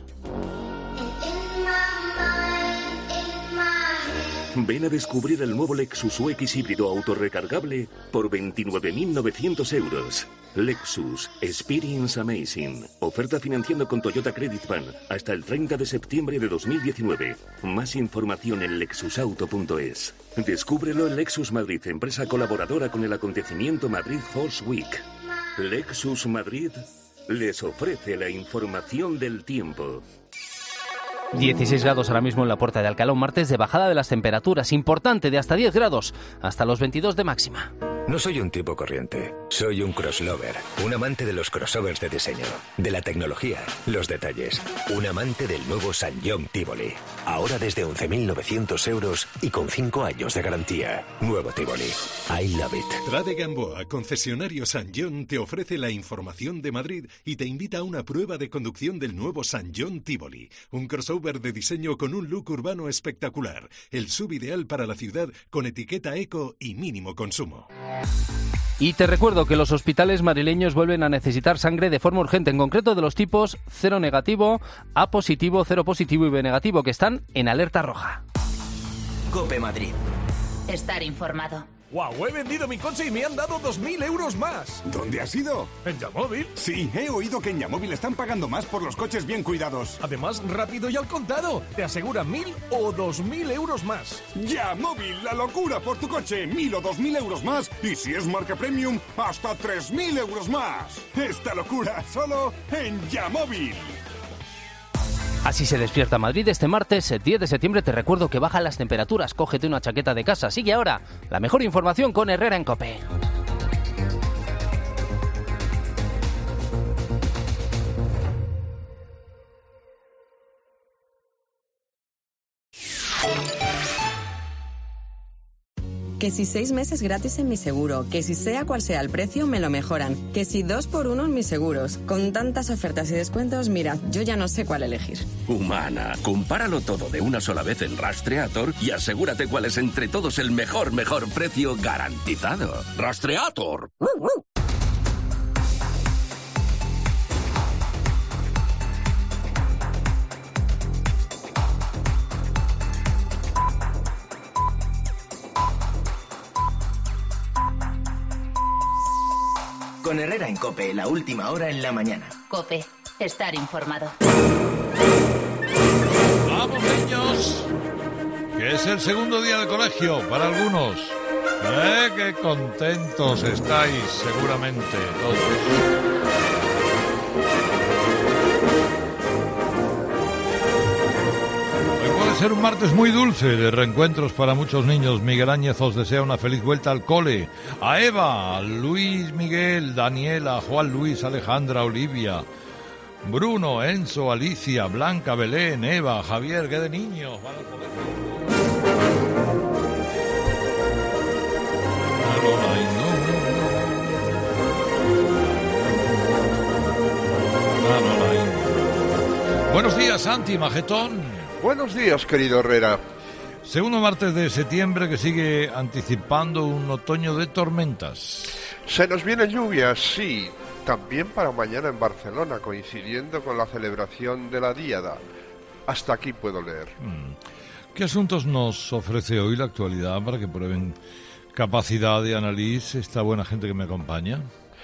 Ven a descubrir el nuevo Lexus U X híbrido autorrecargable por veintinueve mil novecientos euros. Lexus Experience Amazing. Oferta financiando con Toyota Credit Ban hasta el treinta de septiembre de dos mil diecinueve. Más información en lexusauto punto es. Descúbrelo en Lexus Madrid, empresa colaboradora con el acontecimiento Madrid Horse Week. Lexus Madrid les ofrece la información del tiempo. dieciséis grados ahora mismo en la Puerta de Alcalá, un martes de bajada de las temperaturas importante, de hasta diez grados, hasta los veintidós de máxima. No soy un tipo corriente, soy un crosslover, un amante de los crossovers de diseño, de la tecnología, los detalles, un amante del nuevo Sanyong Tivoli. Ahora desde once mil novecientos euros y con cinco años de garantía. Nuevo Tivoli. I love it. Trade Gamboa, concesionario Sanyong, te ofrece la información de Madrid y te invita a una prueba de conducción del nuevo Sanyong Tivoli. Un crossover de diseño con un look urbano espectacular. El sub ideal para la ciudad con etiqueta eco y mínimo consumo. Y te recuerdo que los hospitales madrileños vuelven a necesitar sangre de forma urgente, en concreto de los tipos cero negativo, A positivo, cero positivo y B negativo, que están en alerta roja. COPE Madrid. Estar informado. ¡Guau! He vendido mi coche y me han dado dos mil euros más. ¿Dónde has ido? ¿En Yamóvil? Sí, he oído que en Yamóvil están pagando más por los coches bien cuidados. Además, rápido y al contado. Te aseguran mil o dos mil euros más. Yamóvil, la locura por tu coche. Mil o dos mil euros más. Y si es marca premium, hasta tres mil euros más. Esta locura solo en Yamóvil. Así se despierta Madrid este martes, diez de septiembre. Te recuerdo que bajan las temperaturas. Cógete una chaqueta de casa. Sigue ahora la mejor información con Herrera en COPE. Que si seis meses gratis en mi seguro, que si sea cual sea el precio me lo mejoran, que si dos por uno en mis seguros. Con tantas ofertas y descuentos, mira, yo ya no sé cuál elegir. Humana, compáralo todo de una sola vez en Rastreator y asegúrate cuál es entre todos el mejor, mejor precio garantizado. ¡Rastreator! Con Herrera en COPE, la última hora en la mañana. COPE, estar informado. ¡Vamos, niños! Que es el segundo día de colegio para algunos. ¡Eh, qué contentos estáis, seguramente, todos! Ser un martes muy dulce de reencuentros para muchos niños. Miguel Áñez os desea una feliz vuelta al cole. A Eva, Luis Miguel, Daniela, Juan Luis, Alejandra, Olivia, Bruno, Enzo, Alicia, Blanca, Belén, Eva, Javier, que de niños van al colegio. Buenos días, Santi, majetón. Buenos días, querido Herrera. Segundo martes de septiembre que sigue anticipando un otoño de tormentas. Se nos vienen lluvias, sí, también para mañana en Barcelona, coincidiendo con la celebración de la Díada. Hasta aquí puedo leer. ¿Qué asuntos nos ofrece hoy la actualidad para que prueben capacidad de análisis esta buena gente que me acompaña?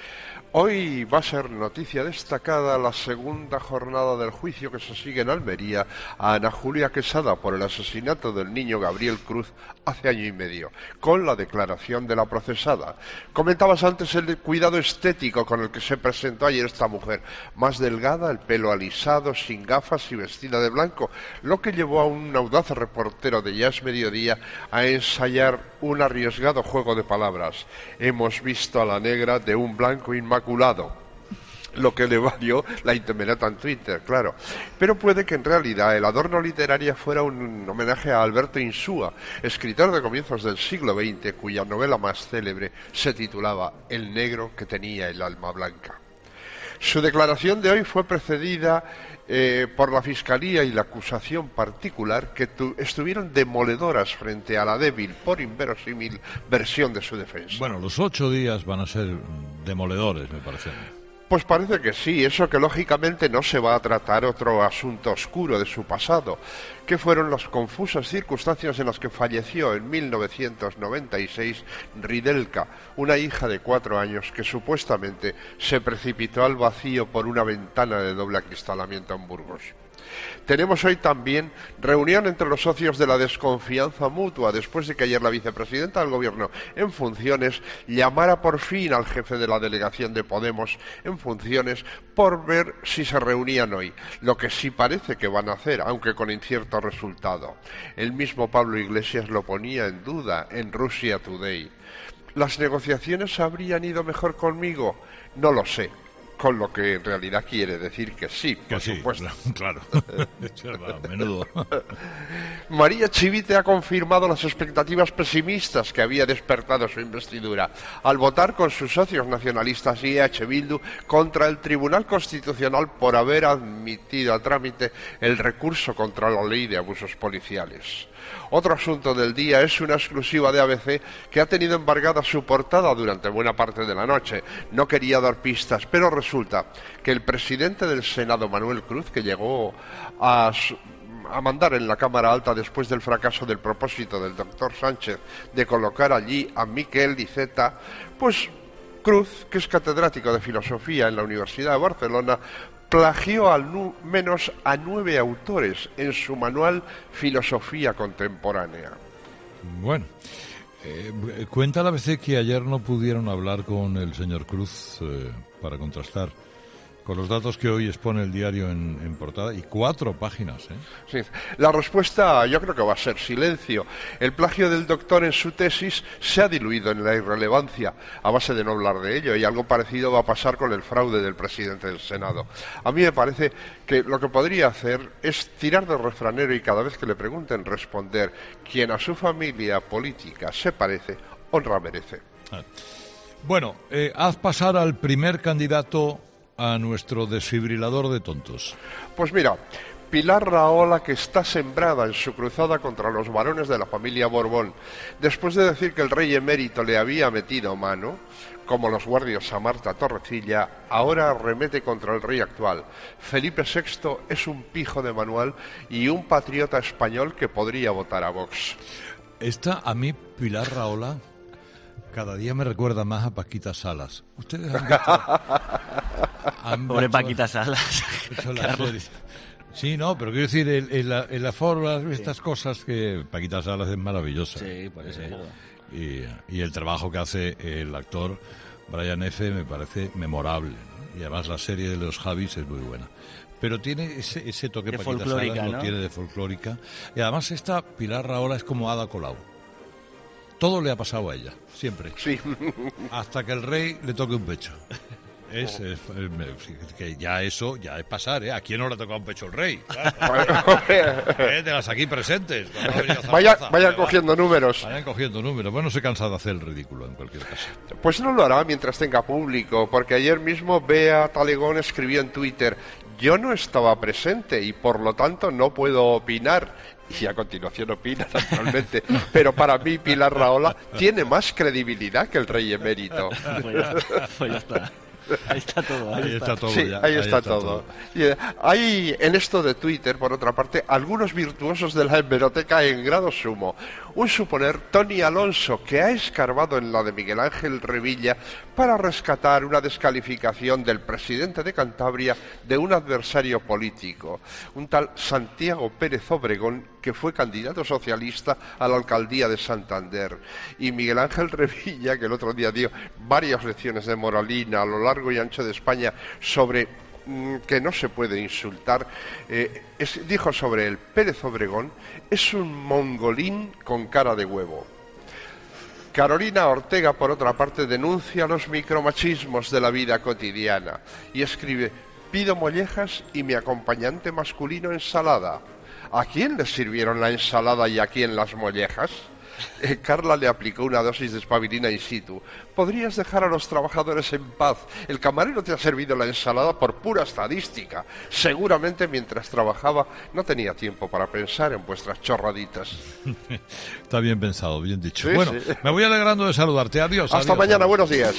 Hoy va a ser noticia destacada la segunda jornada del juicio que se sigue en Almería a Ana Julia Quesada por el asesinato del niño Gabriel Cruz hace año y medio, con la declaración de la procesada. Comentabas antes el cuidado estético con el que se presentó ayer esta mujer, más delgada, el pelo alisado, sin gafas y vestida de blanco, lo que llevó a un audaz reportero de Ya es Mediodía a ensayar un arriesgado juego de palabras. Hemos visto a la negra de un blanco inmaculado, lo que le valió la intemperata en Twitter, claro. Pero puede que en realidad el adorno literario fuera un homenaje a Alberto Insúa, escritor de comienzos del siglo veinte, cuya novela más célebre se titulaba El negro que tenía el alma blanca. Su declaración de hoy fue precedida eh, por la Fiscalía y la acusación particular, que tu, estuvieron demoledoras frente a la débil, por inverosímil, versión de su defensa. Bueno, los ocho días van a ser demoledores, me parece. Pues parece que sí, eso que lógicamente no se va a tratar otro asunto oscuro de su pasado, que fueron las confusas circunstancias en las que falleció en mil novecientos noventa y seis Ridelka, una hija de cuatro años que supuestamente se precipitó al vacío por una ventana de doble acristalamiento en Burgos. Tenemos hoy también reunión entre los socios de la desconfianza mutua, después de que ayer la vicepresidenta del Gobierno en funciones llamara por fin al jefe de la delegación de Podemos en funciones por ver si se reunían hoy, lo que sí parece que van a hacer, aunque con incierto resultado. El mismo Pablo Iglesias lo ponía en duda en Russia Today. ¿Las negociaciones habrían ido mejor conmigo? No lo sé. Con lo que en realidad quiere decir que sí, por que sí, supuesto. Claro, menudo. María Chivite ha confirmado las expectativas pesimistas que había despertado su investidura al votar con sus socios nacionalistas y E H Bildu contra el Tribunal Constitucional por haber admitido a trámite el recurso contra la ley de abusos policiales. Otro asunto del día es una exclusiva de A B C que ha tenido embargada su portada durante buena parte de la noche. No quería dar pistas, pero resulta que el presidente del Senado, Manuel Cruz, que llegó a, a mandar en la Cámara Alta después del fracaso del propósito del doctor Sánchez de colocar allí a Miquel Iceta, pues Cruz, que es catedrático de filosofía en la Universidad de Barcelona, plagió al nu- menos a nueve autores en su manual Filosofía Contemporánea. Bueno, eh, cuenta la A B C que ayer no pudieron hablar con el señor Cruz eh, para contrastar con los datos que hoy expone el diario en, en portada, y cuatro páginas, ¿eh? Sí. La respuesta yo creo que va a ser silencio. El plagio del doctor en su tesis se ha diluido en la irrelevancia a base de no hablar de ello, y algo parecido va a pasar con el fraude del presidente del Senado. A mí me parece que lo que podría hacer es tirar del refranero y cada vez que le pregunten responder: quien a su familia política se parece, honra merece. Ah. Bueno, eh, haz pasar al primer candidato a nuestro desfibrilador de tontos. Pues mira, Pilar Rahola, que está sembrada en su cruzada contra los varones de la familia Borbón, después de decir que el rey emérito le había metido mano, como los guardias a Marta Torrecilla, ahora arremete contra el rey actual. Felipe sexto es un pijo de manual y un patriota español que podría votar a Vox. Esta, a mí, Pilar Rahola, cada día me recuerda más a Paquita Salas. Ustedes han visto... han Pobre hecho- Paquita Salas. hecho la Carlos. serie. Sí, no, pero quiero decir, en, en la, en la forma, estas cosas que Paquita Salas es maravillosa. Sí, por eso digo. Y, y el trabajo que hace el actor Brian F. me parece memorable, ¿no? Y además la serie de los Javis es muy buena. Pero tiene ese, ese toque De Paquita folclórica, Salas, ¿no? lo tiene de folclórica. Y además esta Pilar Rahola es como Ada Colau. Todo le ha pasado a ella, siempre. Sí. Hasta que el rey le toque un pecho. Es, es- es- que ya eso ya es pasar, ¿eh? ¿A quién no le ha tocado un pecho el rey? Claro. Eh, de las aquí presentes. Cuando ha venido Vaya, Zaragoza, vayan que va- cogiendo números. Vayan cogiendo números. Bueno, no se cansa de hacer el ridículo en cualquier caso. Pues no lo hará mientras tenga público, porque ayer mismo Bea Talegón escribió en Twitter: yo no estaba presente y por lo tanto no puedo opinar. Y a continuación opina, naturalmente. Pero para mí Pilar Rahola tiene más credibilidad que el rey emérito. Pues ya está, pues ya está. Ahí está todo. Ahí, Ahí está todo. Sí, ya, ahí, ahí está, está todo. todo. Y, eh, hay en esto de Twitter, por otra parte, algunos virtuosos de la hemeroteca en grado sumo. Un suponer Tony Alonso, que ha escarbado en la de Miguel Ángel Revilla para rescatar una descalificación del presidente de Cantabria de un adversario político, un tal Santiago Pérez Obregón, que fue candidato socialista a la alcaldía de Santander. Y Miguel Ángel Revilla, que el otro día dio varias lecciones de moralina a lo largo y ancho de España sobre mm, que no se puede insultar, eh, es- dijo sobre él: Pérez Obregón es un mongolín con cara de huevo. Carolina Ortega, por otra parte, denuncia los micromachismos de la vida cotidiana y escribe: pido mollejas y mi acompañante masculino ensalada. ¿A quién le sirvieron la ensalada y a quién las mollejas? Eh, Carla le aplicó una dosis de espabilina in situ. Podrías dejar a los trabajadores en paz. El camarero te ha servido la ensalada por pura estadística. Seguramente mientras trabajaba no tenía tiempo para pensar en vuestras chorraditas. Está bien pensado, bien dicho. Sí, bueno, sí. me voy alegrando de saludarte. Adiós. Hasta adiós, mañana, adiós. buenos días.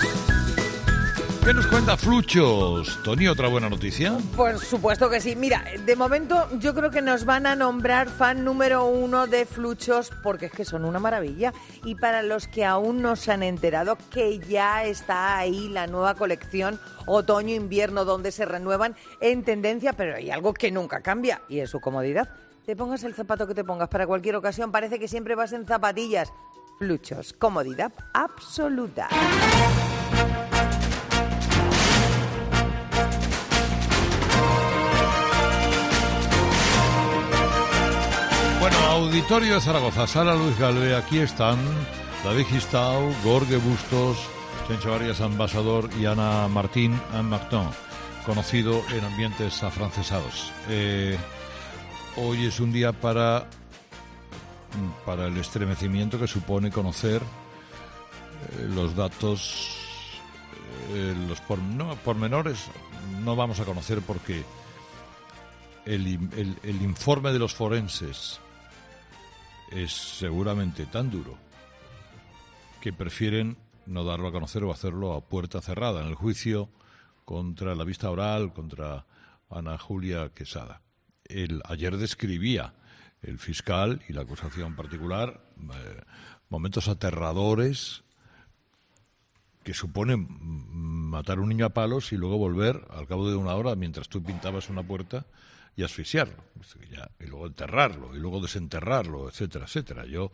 ¿Qué nos cuenta Fluchos? Tony, ¿otra buena noticia? Por supuesto que sí. Mira, de momento yo creo que nos van a nombrar fan número uno de Fluchos porque es que son una maravilla. Y para los que aún no se han enterado, que ya está ahí la nueva colección otoño-invierno donde se renuevan en tendencia, pero hay algo que nunca cambia y es su comodidad. Te pongas el zapato que te pongas para cualquier ocasión, parece que siempre vas en zapatillas. Fluchos, comodidad absoluta. Bueno, Auditorio de Zaragoza, Sala Luis Galve, aquí están David Gistau, Gorge Bustos, Chencho Arias Ambasador y Ana Martín Anne Martin, conocido en ambientes afrancesados. Eh, hoy es un día para, para el estremecimiento que supone conocer eh, los datos, eh, los por, no, pormenores no vamos a conocer porque el, el, el informe de los forenses es seguramente tan duro que prefieren no darlo a conocer o hacerlo a puerta cerrada en el juicio contra la vista oral, contra Ana Julia Quesada. El, ayer describía el fiscal y la acusación particular eh, momentos aterradores que suponen matar a un niño a palos y luego volver al cabo de una hora mientras tú pintabas una puerta y asfixiarlo, y luego enterrarlo, y luego desenterrarlo, etcétera, etcétera. Yo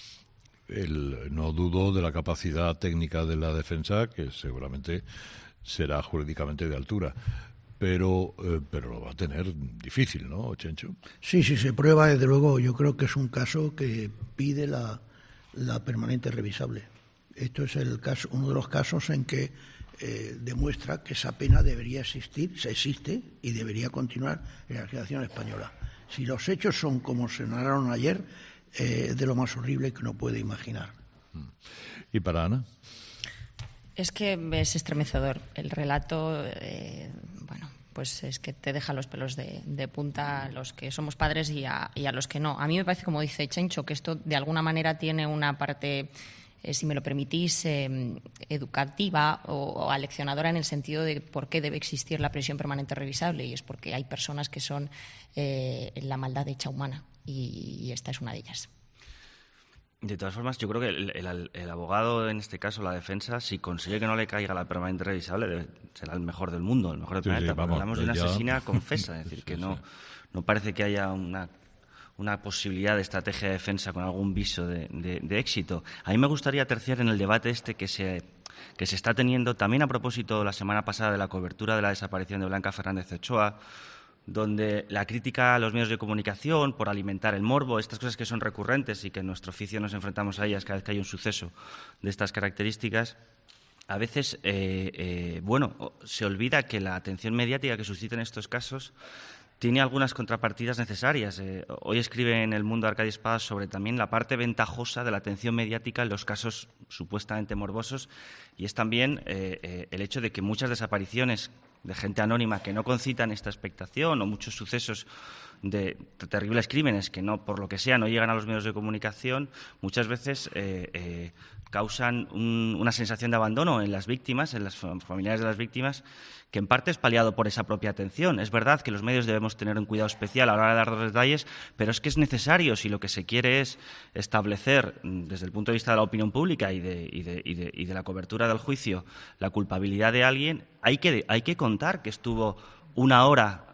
el, no dudo de la capacidad técnica de la defensa, que seguramente será jurídicamente de altura, pero eh, pero lo va a tener difícil, ¿no, Chencho? Sí, sí, se prueba, desde luego. Yo creo que es un caso que pide la, la permanente revisable. Esto es el caso, uno de los casos en que Eh, demuestra que esa pena debería existir, se existe y debería continuar en la legislación española. Si los hechos son como se narraron ayer, eh, es de lo más horrible que uno puede imaginar. ¿Y para Ana? Es que es estremecedor. El relato, eh, bueno, pues es que te deja los pelos de, de punta a los que somos padres y a, y a los que no. A mí me parece, como dice Chencho, que esto de alguna manera tiene una parte... Eh, si me lo permitís, eh, educativa o, o aleccionadora en el sentido de por qué debe existir la prisión permanente revisable, y es porque hay personas que son eh, la maldad hecha humana y, y esta es una de ellas. De todas formas, yo creo que el, el, el abogado, en este caso, la defensa, si consigue que no le caiga la permanente revisable, debe, será el mejor del mundo, el mejor del sí, planeta. sí, Porque vamos, hablamos de una ya... asesina confesa, es decir, sí, que sí. no, no parece que haya una, una posibilidad de estrategia de defensa con algún viso de, de, de éxito. A mí me gustaría terciar en el debate este que se, que se está teniendo, también a propósito la semana pasada de la cobertura de la desaparición de Blanca Fernández de Ochoa, donde la crítica a los medios de comunicación por alimentar el morbo, estas cosas que son recurrentes y que en nuestro oficio nos enfrentamos a ellas cada vez que hay un suceso de estas características, a veces, eh, eh, bueno, se olvida que la atención mediática que suscitan estos casos tiene algunas contrapartidas necesarias. Eh, hoy escribe en El Mundo Arcadia Espadas sobre también la parte ventajosa de la atención mediática en los casos supuestamente morbosos, y es también eh, eh, el hecho de que muchas desapariciones de gente anónima que no concitan esta expectación, o muchos sucesos de terribles crímenes que no, por lo que sea, no llegan a los medios de comunicación, muchas veces eh, eh, causan un, una sensación de abandono en las víctimas, en los familiares de las víctimas, que en parte es paliado por esa propia atención. Es verdad que los medios debemos tener un cuidado especial a la hora de dar los detalles, pero es que es necesario si lo que se quiere es establecer, desde el punto de vista de la opinión pública y de, y de, y de, y de la cobertura del juicio, la culpabilidad de alguien, hay que, hay que contar que estuvo una hora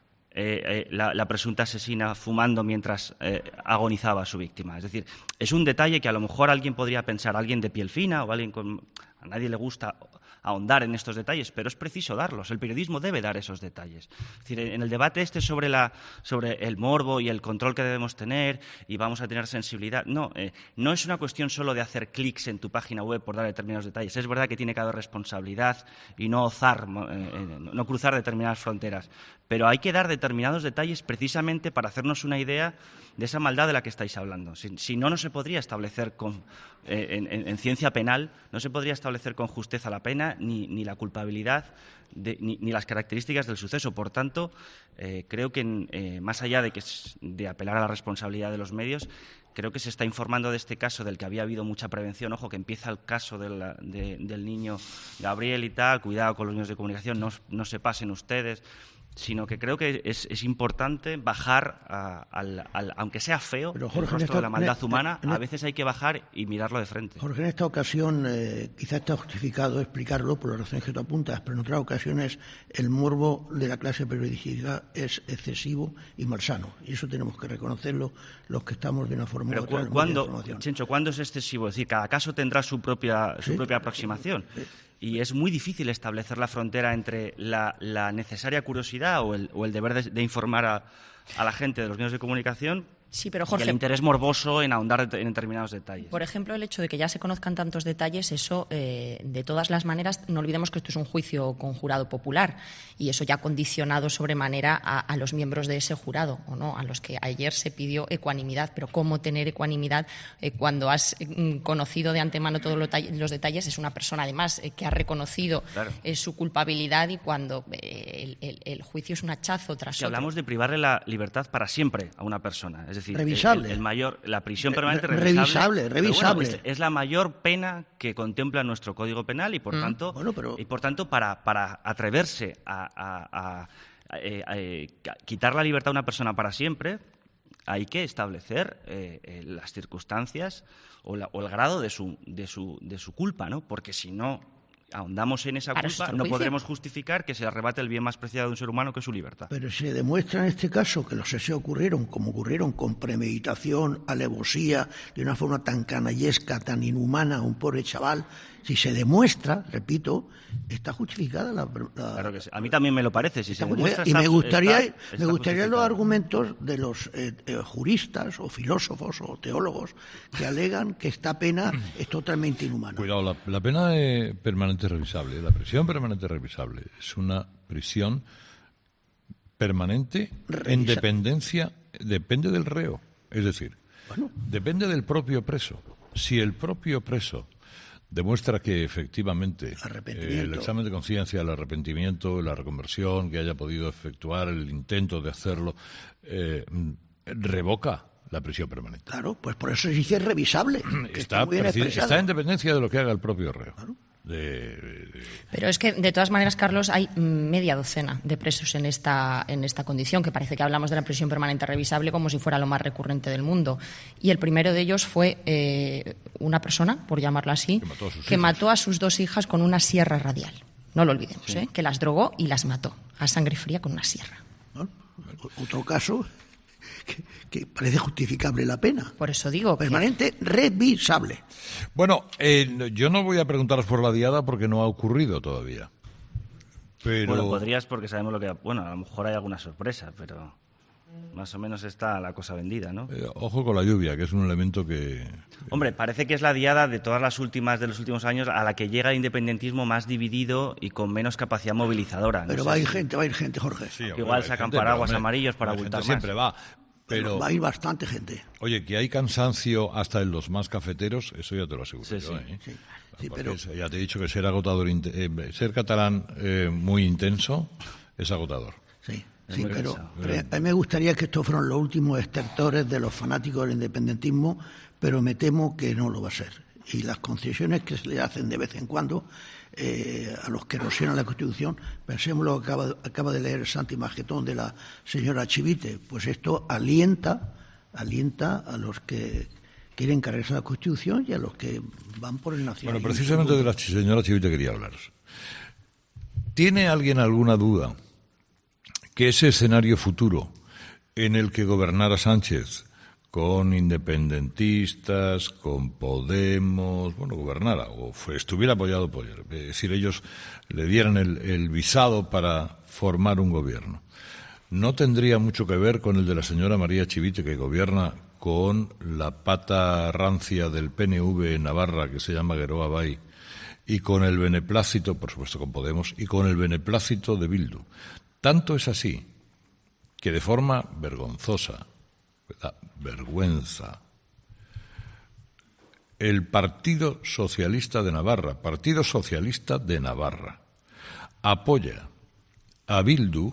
Eh, eh, la, la presunta asesina fumando mientras eh, agonizaba a su víctima. Es decir, es un detalle que a lo mejor alguien podría pensar, alguien de piel fina o alguien con... A nadie le gusta ahondar en estos detalles, pero es preciso darlos. El periodismo debe dar esos detalles. Es decir, en el debate este sobre, la, sobre el morbo y el control que debemos tener y vamos a tener sensibilidad, no, eh, no es una cuestión solo de hacer clics en tu página web por dar determinados detalles. Es verdad que tiene que haber responsabilidad y no ozar, eh, no cruzar determinadas fronteras, pero hay que dar determinados detalles precisamente para hacernos una idea de esa maldad de la que estáis hablando. Si, si no, no se podría establecer con, eh, en, en, en ciencia penal, no se podría establecer con justeza la pena ni, ni la culpabilidad de, ni, ni las características del suceso. Por tanto, eh, creo que eh, más allá de, que, de apelar a la responsabilidad de los medios, creo que se está informando de este caso del que había habido mucha prevención. Ojo, que empieza el caso de la, de, del niño Gabriel y tal, cuidado con los medios de comunicación, no, no se pasen ustedes, sino que creo que es, es importante bajar, a, al, al, aunque sea feo, Pero, Jorge, el rostro esta, de la maldad en, humana, en, en, a veces hay que bajar y mirarlo de frente. Jorge, en esta ocasión eh, quizá está justificado explicarlo por las razones que tú apuntas, pero en otras ocasiones el morbo de la clase periodística es excesivo y malsano, y eso tenemos que reconocerlo los que estamos de una forma Pero u otra. ¿cuándo, Chencho, ¿cuándo es excesivo? Es decir, cada caso tendrá su propia, su ¿Sí? propia aproximación. Sí. Y es muy difícil establecer la frontera entre la, la necesaria curiosidad o el, o el deber de, de informar a, a la gente de los medios de comunicación. Sí, pero Jorge, y el interés morboso en ahondar en determinados detalles. Por ejemplo, el hecho de que ya se conozcan tantos detalles, eso, eh, de todas las maneras, no olvidemos que esto es un juicio con jurado popular y eso ya ha condicionado sobremanera a, a los miembros de ese jurado, o no, a los que ayer se pidió ecuanimidad. Pero ¿cómo tener ecuanimidad eh, cuando has eh, conocido de antemano todos los detalles? Es una persona, además, eh, que ha reconocido claro. eh, su culpabilidad y cuando eh, el, el, el juicio es un hachazo tras si otro. Hablamos de privarle la libertad para siempre a una persona. Es decir, revisable. El, el mayor, la prisión permanente Re, revisable. Revisable, revisable. Bueno, es, es la mayor pena que contempla nuestro Código Penal y, por mm. tanto, bueno, pero... y por tanto para, para atreverse a, a, a, a, a, a quitar la libertad a una persona para siempre, hay que establecer eh, eh, las circunstancias o, la, o el grado de su, de su, de su culpa, ¿no? Porque si no ahondamos en esa culpa, no podremos justificar que se arrebate el bien más preciado de un ser humano, que es su libertad. Pero se demuestra en este caso que los hechos ocurrieron como ocurrieron, con premeditación, alevosía, de una forma tan canallesca, tan inhumana a un pobre chaval. Si se demuestra, repito, está justificada la... la claro que sí. A mí también me lo parece. Si se demuestra, y me gustaría, está, está me gustaría los argumentos de los eh, eh, juristas o filósofos o teólogos que alegan que esta pena es totalmente inhumana. Cuidado, la, la pena es permanente revisable. La prisión permanente revisable es una prisión permanente Revisa. en dependencia, depende del reo. Es decir, bueno. depende del propio preso. Si el propio preso demuestra que efectivamente eh, el examen de conciencia, el arrepentimiento, la reconversión que haya podido efectuar, el intento de hacerlo, eh, revoca la prisión permanente. Claro, pues por eso se dice revisable. Está, está, está en dependencia de lo que haga el propio reo. Claro. De, de, Pero es que, de todas maneras, Carlos, hay media docena de presos en esta, en esta condición, que parece que hablamos de la prisión permanente revisable como si fuera lo más recurrente del mundo. Y el primero de ellos fue eh, una persona, por llamarla así, que, mató a, que mató a sus dos hijas con una sierra radial. No lo olvidemos, sí. ¿eh? Que las drogó y las mató a sangre fría con una sierra. ¿No? Otro caso que, que parece justificable la pena. Por eso digo permanente que... revisable. Bueno, eh, yo no voy a preguntaros por la diada porque no ha ocurrido todavía. Pero... Bueno, podrías porque sabemos lo que... Bueno, a lo mejor hay alguna sorpresa, pero más o menos está la cosa vendida, ¿no? Eh, ojo con la lluvia, que es un elemento que... Hombre, parece que es la diada de todas las últimas de los últimos años a la que llega el independentismo más dividido y con menos capacidad movilizadora. Pero no va a ir gente, va a ir gente, Jorge. Sí, igual sacan gente, paraguas amarillos para abultar más. Siempre va. Pero va a ir bastante gente. Oye, que hay cansancio hasta en los más cafeteros, eso ya te lo aseguro. Sí, yo, sí, ¿eh? sí. Sí, pero... Ya te he dicho que ser agotador, eh, ser catalán eh, muy intenso es agotador. Sí, sí, pero, pero a mí me gustaría que estos fueran los últimos estertores de los fanáticos del independentismo, pero me temo que no lo va a ser. Y las concesiones que se le hacen de vez en cuando eh, a los que erosionan la Constitución, pensemos lo que acaba, acaba de leer Santi Magetón de la señora Chivite, pues esto alienta, alienta a los que quieren cargarse la Constitución y a los que van por el nacionalismo. Bueno, precisamente de la señora Chivite quería hablaros. ¿Tiene alguien alguna duda que ese escenario futuro en el que gobernara Sánchez con independentistas, con Podemos, bueno, gobernara o fue, estuviera apoyado por ellos, es decir, ellos le dieran el, el visado para formar un gobierno, no tendría mucho que ver con el de la señora María Chivite, que gobierna con la pata rancia del P N V en Navarra, que se llama Geroa Bai, y con el beneplácito, por supuesto con Podemos, y con el beneplácito de Bildu. Tanto es así que de forma vergonzosa, da vergüenza, el Partido Socialista de Navarra, Partido Socialista de Navarra, apoya a Bildu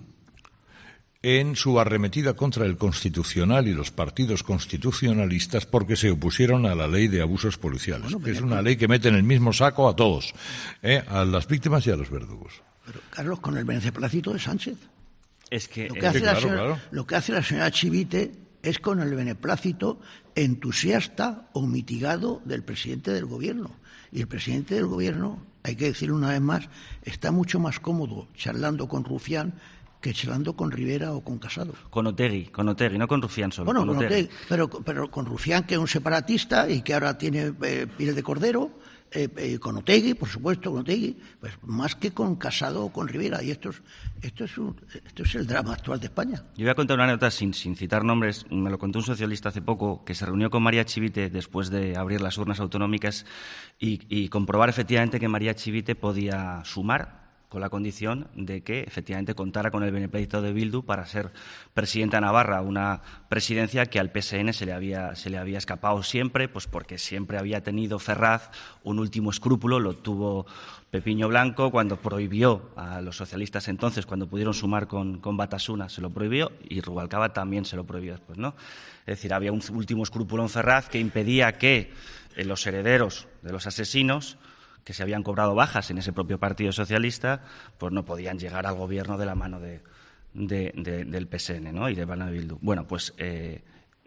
en su arremetida contra el Constitucional y los partidos constitucionalistas porque se opusieron a la ley de abusos policiales, bueno, que es una ley que mete en el mismo saco a todos, ¿eh? A las víctimas y a los verdugos. Pero, Carlos, con el beneplácito de Sánchez. Es que, lo que, hace, que la claro, señora, claro. lo que hace la señora Chivite es con el beneplácito entusiasta o mitigado del presidente del gobierno. Y el presidente del gobierno, hay que decirlo una vez más, está mucho más cómodo charlando con Rufián que charlando con Rivera o con Casado. Con Otegi, con Otegi, no con Rufián solo. Bueno, con con Otegi. Otegi, pero, pero con Rufián, que es un separatista y que ahora tiene eh, piel de cordero, eh, eh, con Otegi, por supuesto, con Otegi, pues más que con Casado o con Rivera. Y esto es, esto es, un, esto es el drama actual de España. Yo voy a contar una anécdota sin, sin citar nombres. Me lo contó un socialista hace poco, que se reunió con María Chivite después de abrir las urnas autonómicas y, y comprobar efectivamente que María Chivite podía sumar, con la condición de que efectivamente contara con el beneplácito de Bildu para ser presidenta de Navarra, una presidencia que al P S N se le había, se le había escapado siempre, pues porque siempre había tenido Ferraz un último escrúpulo, lo tuvo Pepiño Blanco cuando prohibió a los socialistas entonces, cuando pudieron sumar con, con Batasuna, se lo prohibió, y Rubalcaba también se lo prohibió después, ¿no? Es decir, había un último escrúpulo en Ferraz que impedía que eh, los herederos de los asesinos, que se habían cobrado bajas en ese propio Partido Socialista, pues no podían llegar al gobierno de la mano de, de, de, del P S N, ¿no? Y de Bana Bildu. Bueno, pues eh,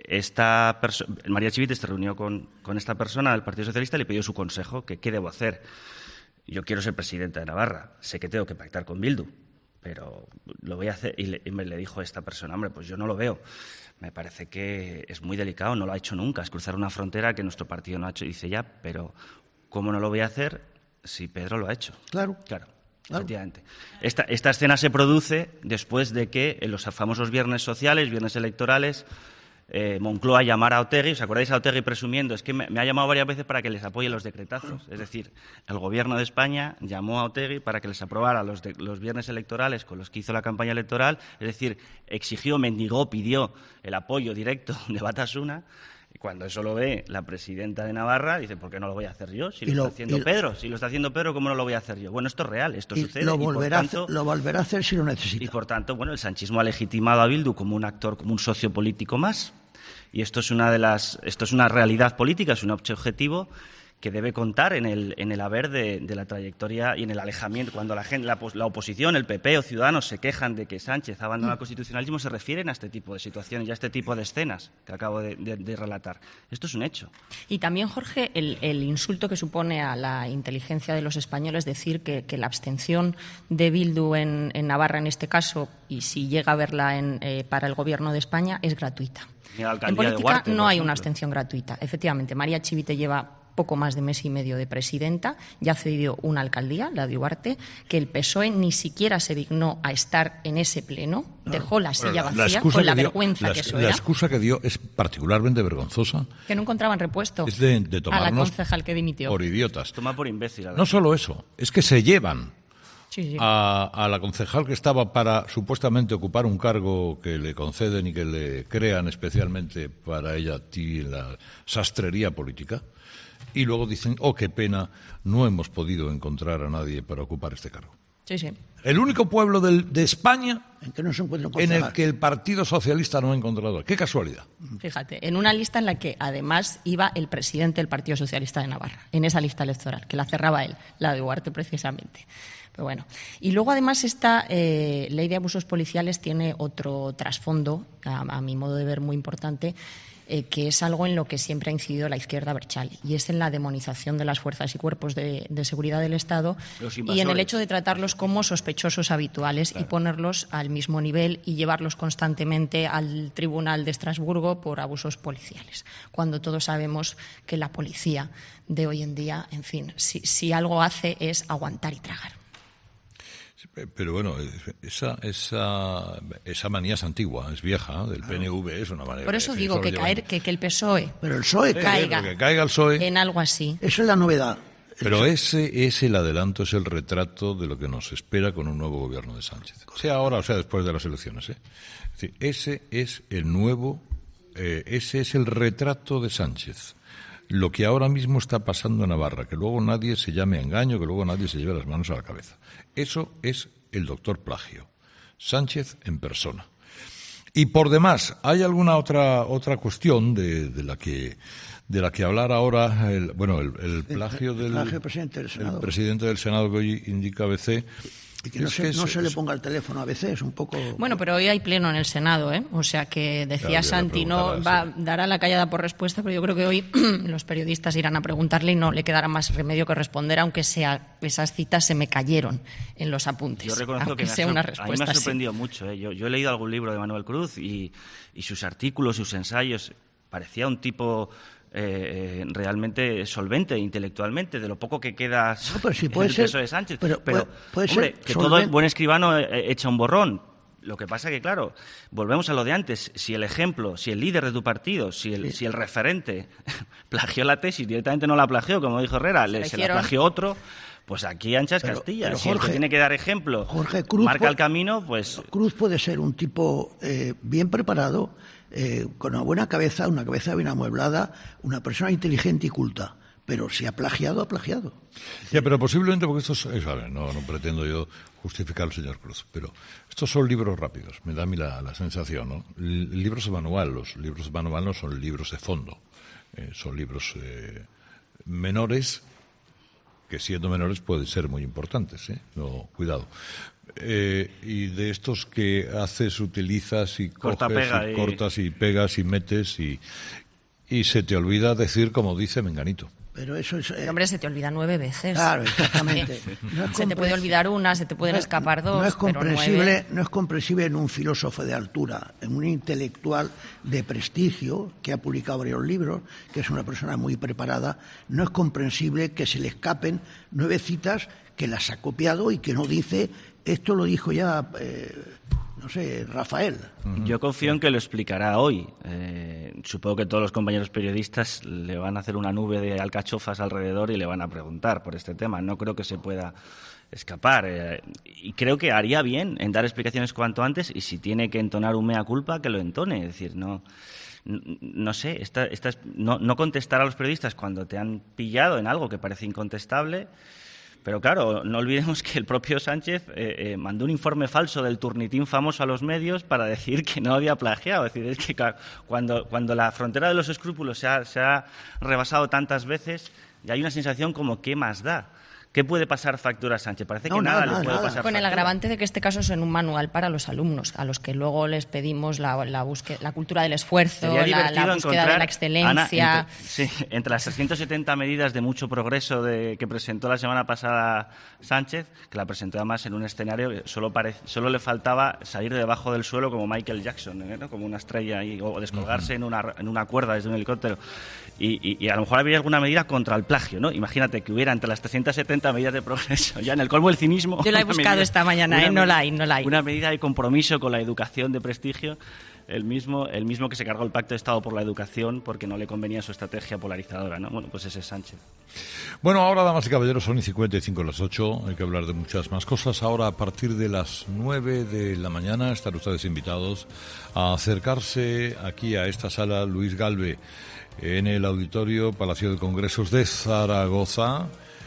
esta perso- María Chivite se reunió con, con esta persona del Partido Socialista y le pidió su consejo, que qué debo hacer. Yo quiero ser presidenta de Navarra, sé que tengo que pactar con Bildu, pero lo voy a hacer. Y le, y me le dijo esta persona, hombre, pues yo no lo veo. Me parece que es muy delicado, no lo ha hecho nunca, es cruzar una frontera que nuestro partido no ha hecho. Y dice, ya, pero ¿cómo no lo voy a hacer si Pedro lo ha hecho? Claro. Claro, claro. efectivamente. Esta, esta escena se produce después de que en los famosos viernes sociales, viernes electorales, eh, Moncloa llamara a Otegi. ¿Os acordáis a Otegi presumiendo? Es que me, me ha llamado varias veces para que les apoye los decretazos. Es decir, el Gobierno de España llamó a Otegi para que les aprobara los, de, los viernes electorales con los que hizo la campaña electoral. Es decir, exigió, mendigó, pidió el apoyo directo de Batasuna. Y cuando eso lo ve la presidenta de Navarra, dice, ¿por qué no lo voy a hacer yo? Si lo, lo está haciendo lo, Pedro, si lo está haciendo Pedro, ¿cómo no lo voy a hacer yo? Bueno, esto es real, esto y sucede. Lo volverá, y por tanto, lo volverá a hacer si lo necesita. Y por tanto, bueno, el sanchismo ha legitimado a Bildu como un actor, como un socio político más. Y esto es una de las, esto es una realidad política, es un hecho objetivo que debe contar en el, en el haber de, de la trayectoria y en el alejamiento. Cuando la, gente, la, la oposición, el P P o Ciudadanos se quejan de que Sánchez ha abandonado el constitucionalismo, se refieren a este tipo de situaciones y a este tipo de escenas que acabo de, de, de relatar. Esto es un hecho. Y también, Jorge, el, el insulto que supone a la inteligencia de los españoles decir que, que la abstención de Bildu en, en Navarra, en este caso, y si llega a verla en, eh, para el Gobierno de España, es gratuita. En política Duarte, no hay ejemplo. una abstención gratuita. Efectivamente, María Chivite lleva poco más de mes y medio de presidenta, ya ha cedido una alcaldía, la de Duarte, que el P S O E ni siquiera se dignó a estar en ese pleno, no, dejó la silla la, vacía la con la que vergüenza dio, que la, eso la era. La excusa que dio es particularmente vergonzosa. Que no encontraban repuesto es de, de a la concejal que dimitió. Por idiotas. Toma por imbécil. No solo eso, es que se llevan sí, sí. A, a la concejal que estaba para supuestamente ocupar un cargo que le conceden y que le crean especialmente para ella a ti en la sastrería política. Y luego dicen, oh, qué pena, no hemos podido encontrar a nadie para ocupar este cargo. Sí, sí. El único pueblo del, de España en, que no se en el que el Partido Socialista no ha encontrado. ¡Qué casualidad! Fíjate, en una lista en la que además iba el presidente del Partido Socialista de Navarra, en esa lista electoral, que la cerraba él, la de Duarte precisamente. Pero bueno. Y luego además esta eh, ley de abusos policiales tiene otro trasfondo, a, a mi modo de ver muy importante, Eh, que es algo en lo que siempre ha incidido la izquierda abertzale, y es en la demonización de las fuerzas y cuerpos de, de seguridad del Estado y en el hecho de tratarlos como sospechosos habituales claro. y ponerlos al mismo nivel y llevarlos constantemente al Tribunal de Estrasburgo por abusos policiales, cuando todos sabemos que la policía de hoy en día, en fin, si, si algo hace es aguantar y tragar. Pero bueno, esa, esa, esa manía es antigua, es vieja, del P N V, es una manera. Por eso digo que, caer, que, que el P S O E, pero el P S O E caiga, que caiga el P S O E en algo así. Eso es la novedad. Pero ese es el adelanto, es el retrato de lo que nos espera con un nuevo gobierno de Sánchez. Sea ahora o sea después de las elecciones. ¿eh? Es decir, ese es el nuevo, eh, ese es el retrato de Sánchez. Lo que ahora mismo está pasando en Navarra, que luego nadie se llame a engaño, que luego nadie se lleve las manos a la cabeza. Eso es el doctor Plagio, Sánchez en persona. Y por demás, ¿hay alguna otra otra cuestión de, de la que de la que hablar ahora? El, bueno, el, el plagio del el plagio presidente del Senado. El presidente del Senado que hoy indica A B C. Y que no, se, que no es, se le ponga el teléfono a veces, es un poco... Bueno, pero hoy hay pleno en el Senado, ¿eh? O sea que decía claro, Santi, no va, sí. dará la callada por respuesta, pero yo creo que hoy los periodistas irán a preguntarle y no le quedará más remedio que responder, aunque sea esas citas se me cayeron en los apuntes. Yo reconozco que sea me una a mí me ha sorprendido sí. mucho. ¿eh? Yo, yo he leído algún libro de Manuel Cruz y, y sus artículos, sus ensayos, parecía un tipo... Eh, realmente solvente intelectualmente, de lo poco que queda no, pero si puede el ser, peso de Sánchez. Pero, pero puede, puede hombre, ser que solvente. todo buen escribano echa un borrón. Lo que pasa que, claro, volvemos a lo de antes. Si el ejemplo, si el líder de tu partido, si el, sí. si el referente plagió la tesis, directamente no la plagió, como dijo Herrera, le, se la plagió otro, pues aquí anchas pero, Castilla. Pero si Jorge, el que tiene que dar ejemplo Jorge, Cruz marca puede, el camino, pues... Cruz puede ser un tipo eh, bien preparado, eh, con una buena cabeza, una cabeza bien amueblada, una persona inteligente y culta. Pero si ha plagiado, ha plagiado. Ya, pero posiblemente, porque estos, es, a ver, no, no pretendo yo justificar al señor Cruz, pero estos son libros rápidos, me da a mí la, la sensación, ¿no? Libros de manual, los libros de manual no son libros de fondo, eh, son libros eh, menores, que siendo menores pueden ser muy importantes, ¿eh? No, cuidado. Eh, y de estos que haces, utilizas y Corta, coges pega, y, y cortas y pegas y metes y, y se te olvida decir como dice Menganito. Pero eso es... Eh... Hombre, se te olvida nueve veces. Claro, exactamente. No es se te puede olvidar una, se te pueden no es, escapar dos, no es comprensible, pero nueve... No es comprensible en un filósofo de altura, en un intelectual de prestigio que ha publicado varios libros, que es una persona muy preparada, no es comprensible que se le escapen nueve citas que las ha copiado y que no dice, esto lo dijo ya... Eh, no sé, Rafael. Yo confío en que lo explicará hoy. Eh, supongo que todos los compañeros periodistas le van a hacer una nube de alcachofas alrededor y le van a preguntar por este tema. No creo que se pueda escapar. Eh, y creo que haría bien en dar explicaciones cuanto antes y si tiene que entonar un mea culpa, que lo entone. Es decir, no... No sé, esta, esta, no, no contestar a los periodistas cuando te han pillado en algo que parece incontestable. Pero claro, no olvidemos que el propio Sánchez eh, eh, mandó un informe falso del Turnitín famoso a los medios para decir que no había plagiado. Es decir, es que claro, cuando, cuando la frontera de los escrúpulos se ha, se ha rebasado tantas veces, Y hay una sensación como, ¿qué más da? ¿Qué puede pasar factura a Sánchez? Parece que no, nada, nada le puede nada. pasar Con factura. el agravante de que este caso es en un manual para los alumnos, a los que luego les pedimos la, la, búsqueda, la cultura del esfuerzo, la, la búsqueda de la excelencia. Ana, entre, sí, entre las trescientas setenta medidas de mucho progreso de, que presentó la semana pasada Sánchez, que la presentó además en un escenario que solo, pare, solo le faltaba salir de debajo del suelo como Michael Jackson, ¿eh? ¿no? Como una estrella, y, o descolgarse uh-huh. en, una, en una cuerda desde un helicóptero. Y, y, y a lo mejor habría alguna medida contra el plagio, ¿no? Imagínate que hubiera entre las trescientas setenta medidas de progreso, ya en el colmo del cinismo. Yo la he buscado medida, esta mañana, ¿eh? No la hay, no la hay. Una medida de compromiso con la educación de prestigio, el mismo, el mismo que se cargó el Pacto de Estado por la Educación porque no le convenía su estrategia polarizadora, ¿no? Bueno, pues ese es Sánchez. Bueno, ahora, damas y caballeros, son y cincuenta y cinco las ocho, hay que hablar de muchas más cosas. Ahora, a partir de las nueve de la mañana, están ustedes invitados a acercarse aquí a esta sala Luis Galve, en el Auditorio Palacio de Congresos de Zaragoza,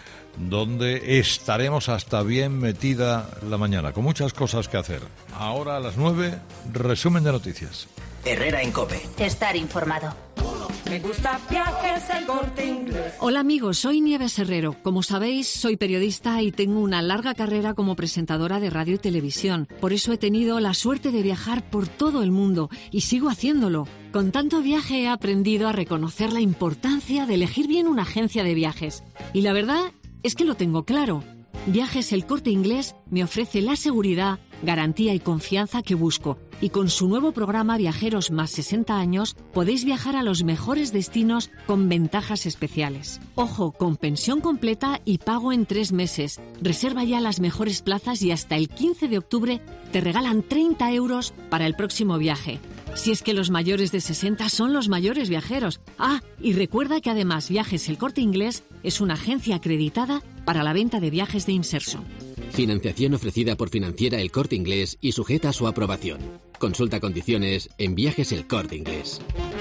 donde estaremos hasta bien metida la mañana, con muchas cosas que hacer. Ahora a las nueve, resumen de noticias. Herrera en COPE. Estar informado. Me gusta Viajes El Corte Inglés. Hola amigos, soy Nieves Herrero. Como sabéis, soy periodista y tengo una larga carrera como presentadora de radio y televisión. Por eso he tenido la suerte de viajar por todo el mundo y sigo haciéndolo. Con tanto viaje he aprendido a reconocer la importancia de elegir bien una agencia de viajes. Y la verdad es que lo tengo claro. Viajes El Corte Inglés me ofrece la seguridad, garantía y confianza que busco. Y con su nuevo programa Viajeros más sesenta años, podéis viajar a los mejores destinos con ventajas especiales. Ojo, con pensión completa y pago en tres meses. Reserva ya las mejores plazas y hasta el quince de octubre te regalan treinta euros para el próximo viaje. Si es que los mayores de sesenta son los mayores viajeros. Ah, y recuerda que además Viajes El Corte Inglés es una agencia acreditada para la venta de viajes de Inserso. Financiación ofrecida por Financiera El Corte Inglés y sujeta a su aprobación. Consulta condiciones en Viajes El Corte Inglés.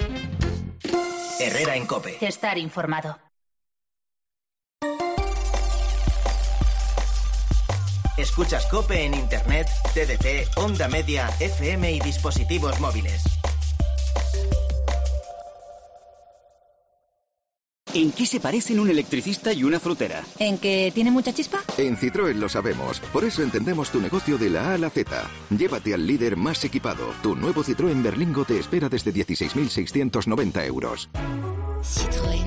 Herrera en COPE. Estar informado. Escuchas COPE en Internet, T D T, Onda Media, F M y dispositivos móviles. ¿En qué se parecen un electricista y una frutera? ¿En que tiene mucha chispa? En Citroën lo sabemos, por eso entendemos tu negocio de la A a la Z. Llévate al líder más equipado. Tu nuevo Citroën Berlingo te espera desde dieciséis mil seiscientos noventa euros. Citroën.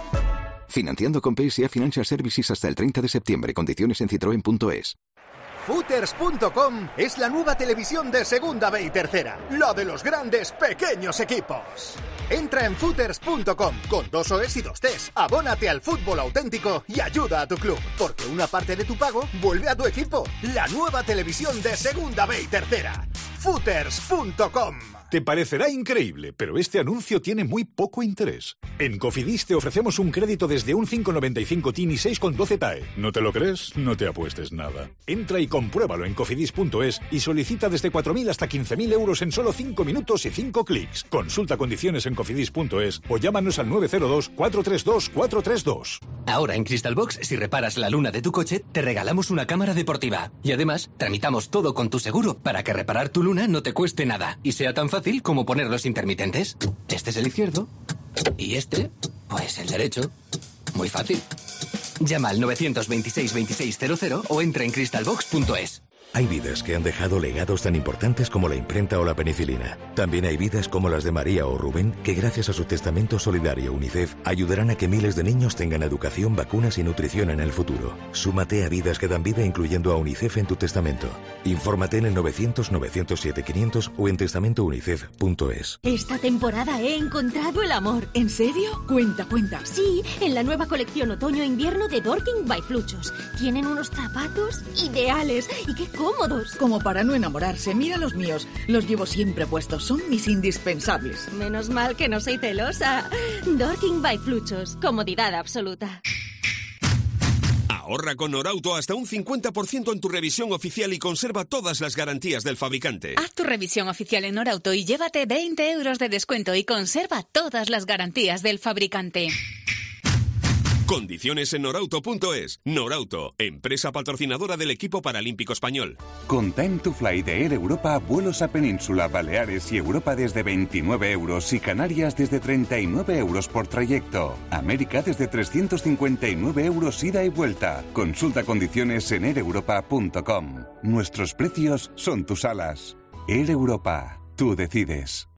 Financiando con P S A Financial Services hasta el treinta de septiembre. Condiciones en citroen punto es. Footers punto com es la nueva televisión de Segunda B y Tercera, la de los grandes pequeños equipos. Entra en Footers punto com con dos O Es y dos Ts. Abónate al fútbol auténtico y ayuda a tu club, porque una parte de tu pago vuelve a tu equipo. La nueva televisión de Segunda B y Tercera. Footers punto com. Te parecerá increíble, pero este anuncio tiene muy poco interés. En Cofidis te ofrecemos un crédito desde un cinco coma noventa y cinco T I N y seis coma doce T A E. ¿No te lo crees? No te apuestes nada. Entra y compruébalo en cofidis punto es y solicita desde cuatro mil hasta quince mil euros en solo cinco minutos y cinco clics. Consulta condiciones en cofidis punto es o llámanos al nueve cero dos, cuatro tres dos, cuatro tres dos. Ahora en Crystal Box, si reparas la luna de tu coche, te regalamos una cámara deportiva. Y además, tramitamos todo con tu seguro para que reparar tu luna no te cueste nada y sea tan fácil fácil como poner los intermitentes. Este es el izquierdo y este, pues el derecho. Muy fácil. Llama al nueve dos seis, veintiséis cero cero o entra en crystal box punto es. Hay vidas que han dejado legados tan importantes como la imprenta o la penicilina. También hay vidas como las de María o Rubén que gracias a su testamento solidario UNICEF ayudarán a que miles de niños tengan educación, vacunas y nutrición en el futuro. Súmate a Vidas que dan vida incluyendo a UNICEF en tu testamento. Infórmate en el novecientos, novecientos siete, quinientos o en testamento unicef punto es. Esta temporada he encontrado el amor. ¿En serio? Cuenta, cuenta. Sí, en la nueva colección otoño-invierno de Dorking by Fluchos. Tienen unos zapatos ideales y qué cómodos. Como para no enamorarse, mira los míos. Los llevo siempre puestos, son mis indispensables. Menos mal que no soy celosa. Dorking by Fluchos, comodidad absoluta. Ahorra con Norauto hasta un cincuenta por ciento en tu revisión oficial y conserva todas las garantías del fabricante. Haz tu revisión oficial en Norauto y llévate veinte euros de descuento y conserva todas las garantías del fabricante. Condiciones en norauto punto es. Norauto, empresa patrocinadora del equipo paralímpico español. Con Time to Fly de Air Europa, vuelos a Península, Baleares y Europa desde veintinueve euros y Canarias desde treinta y nueve euros por trayecto. América desde trescientos cincuenta y nueve euros ida y vuelta. Consulta condiciones en air europa punto com. Nuestros precios son tus alas. Air Europa, tú decides.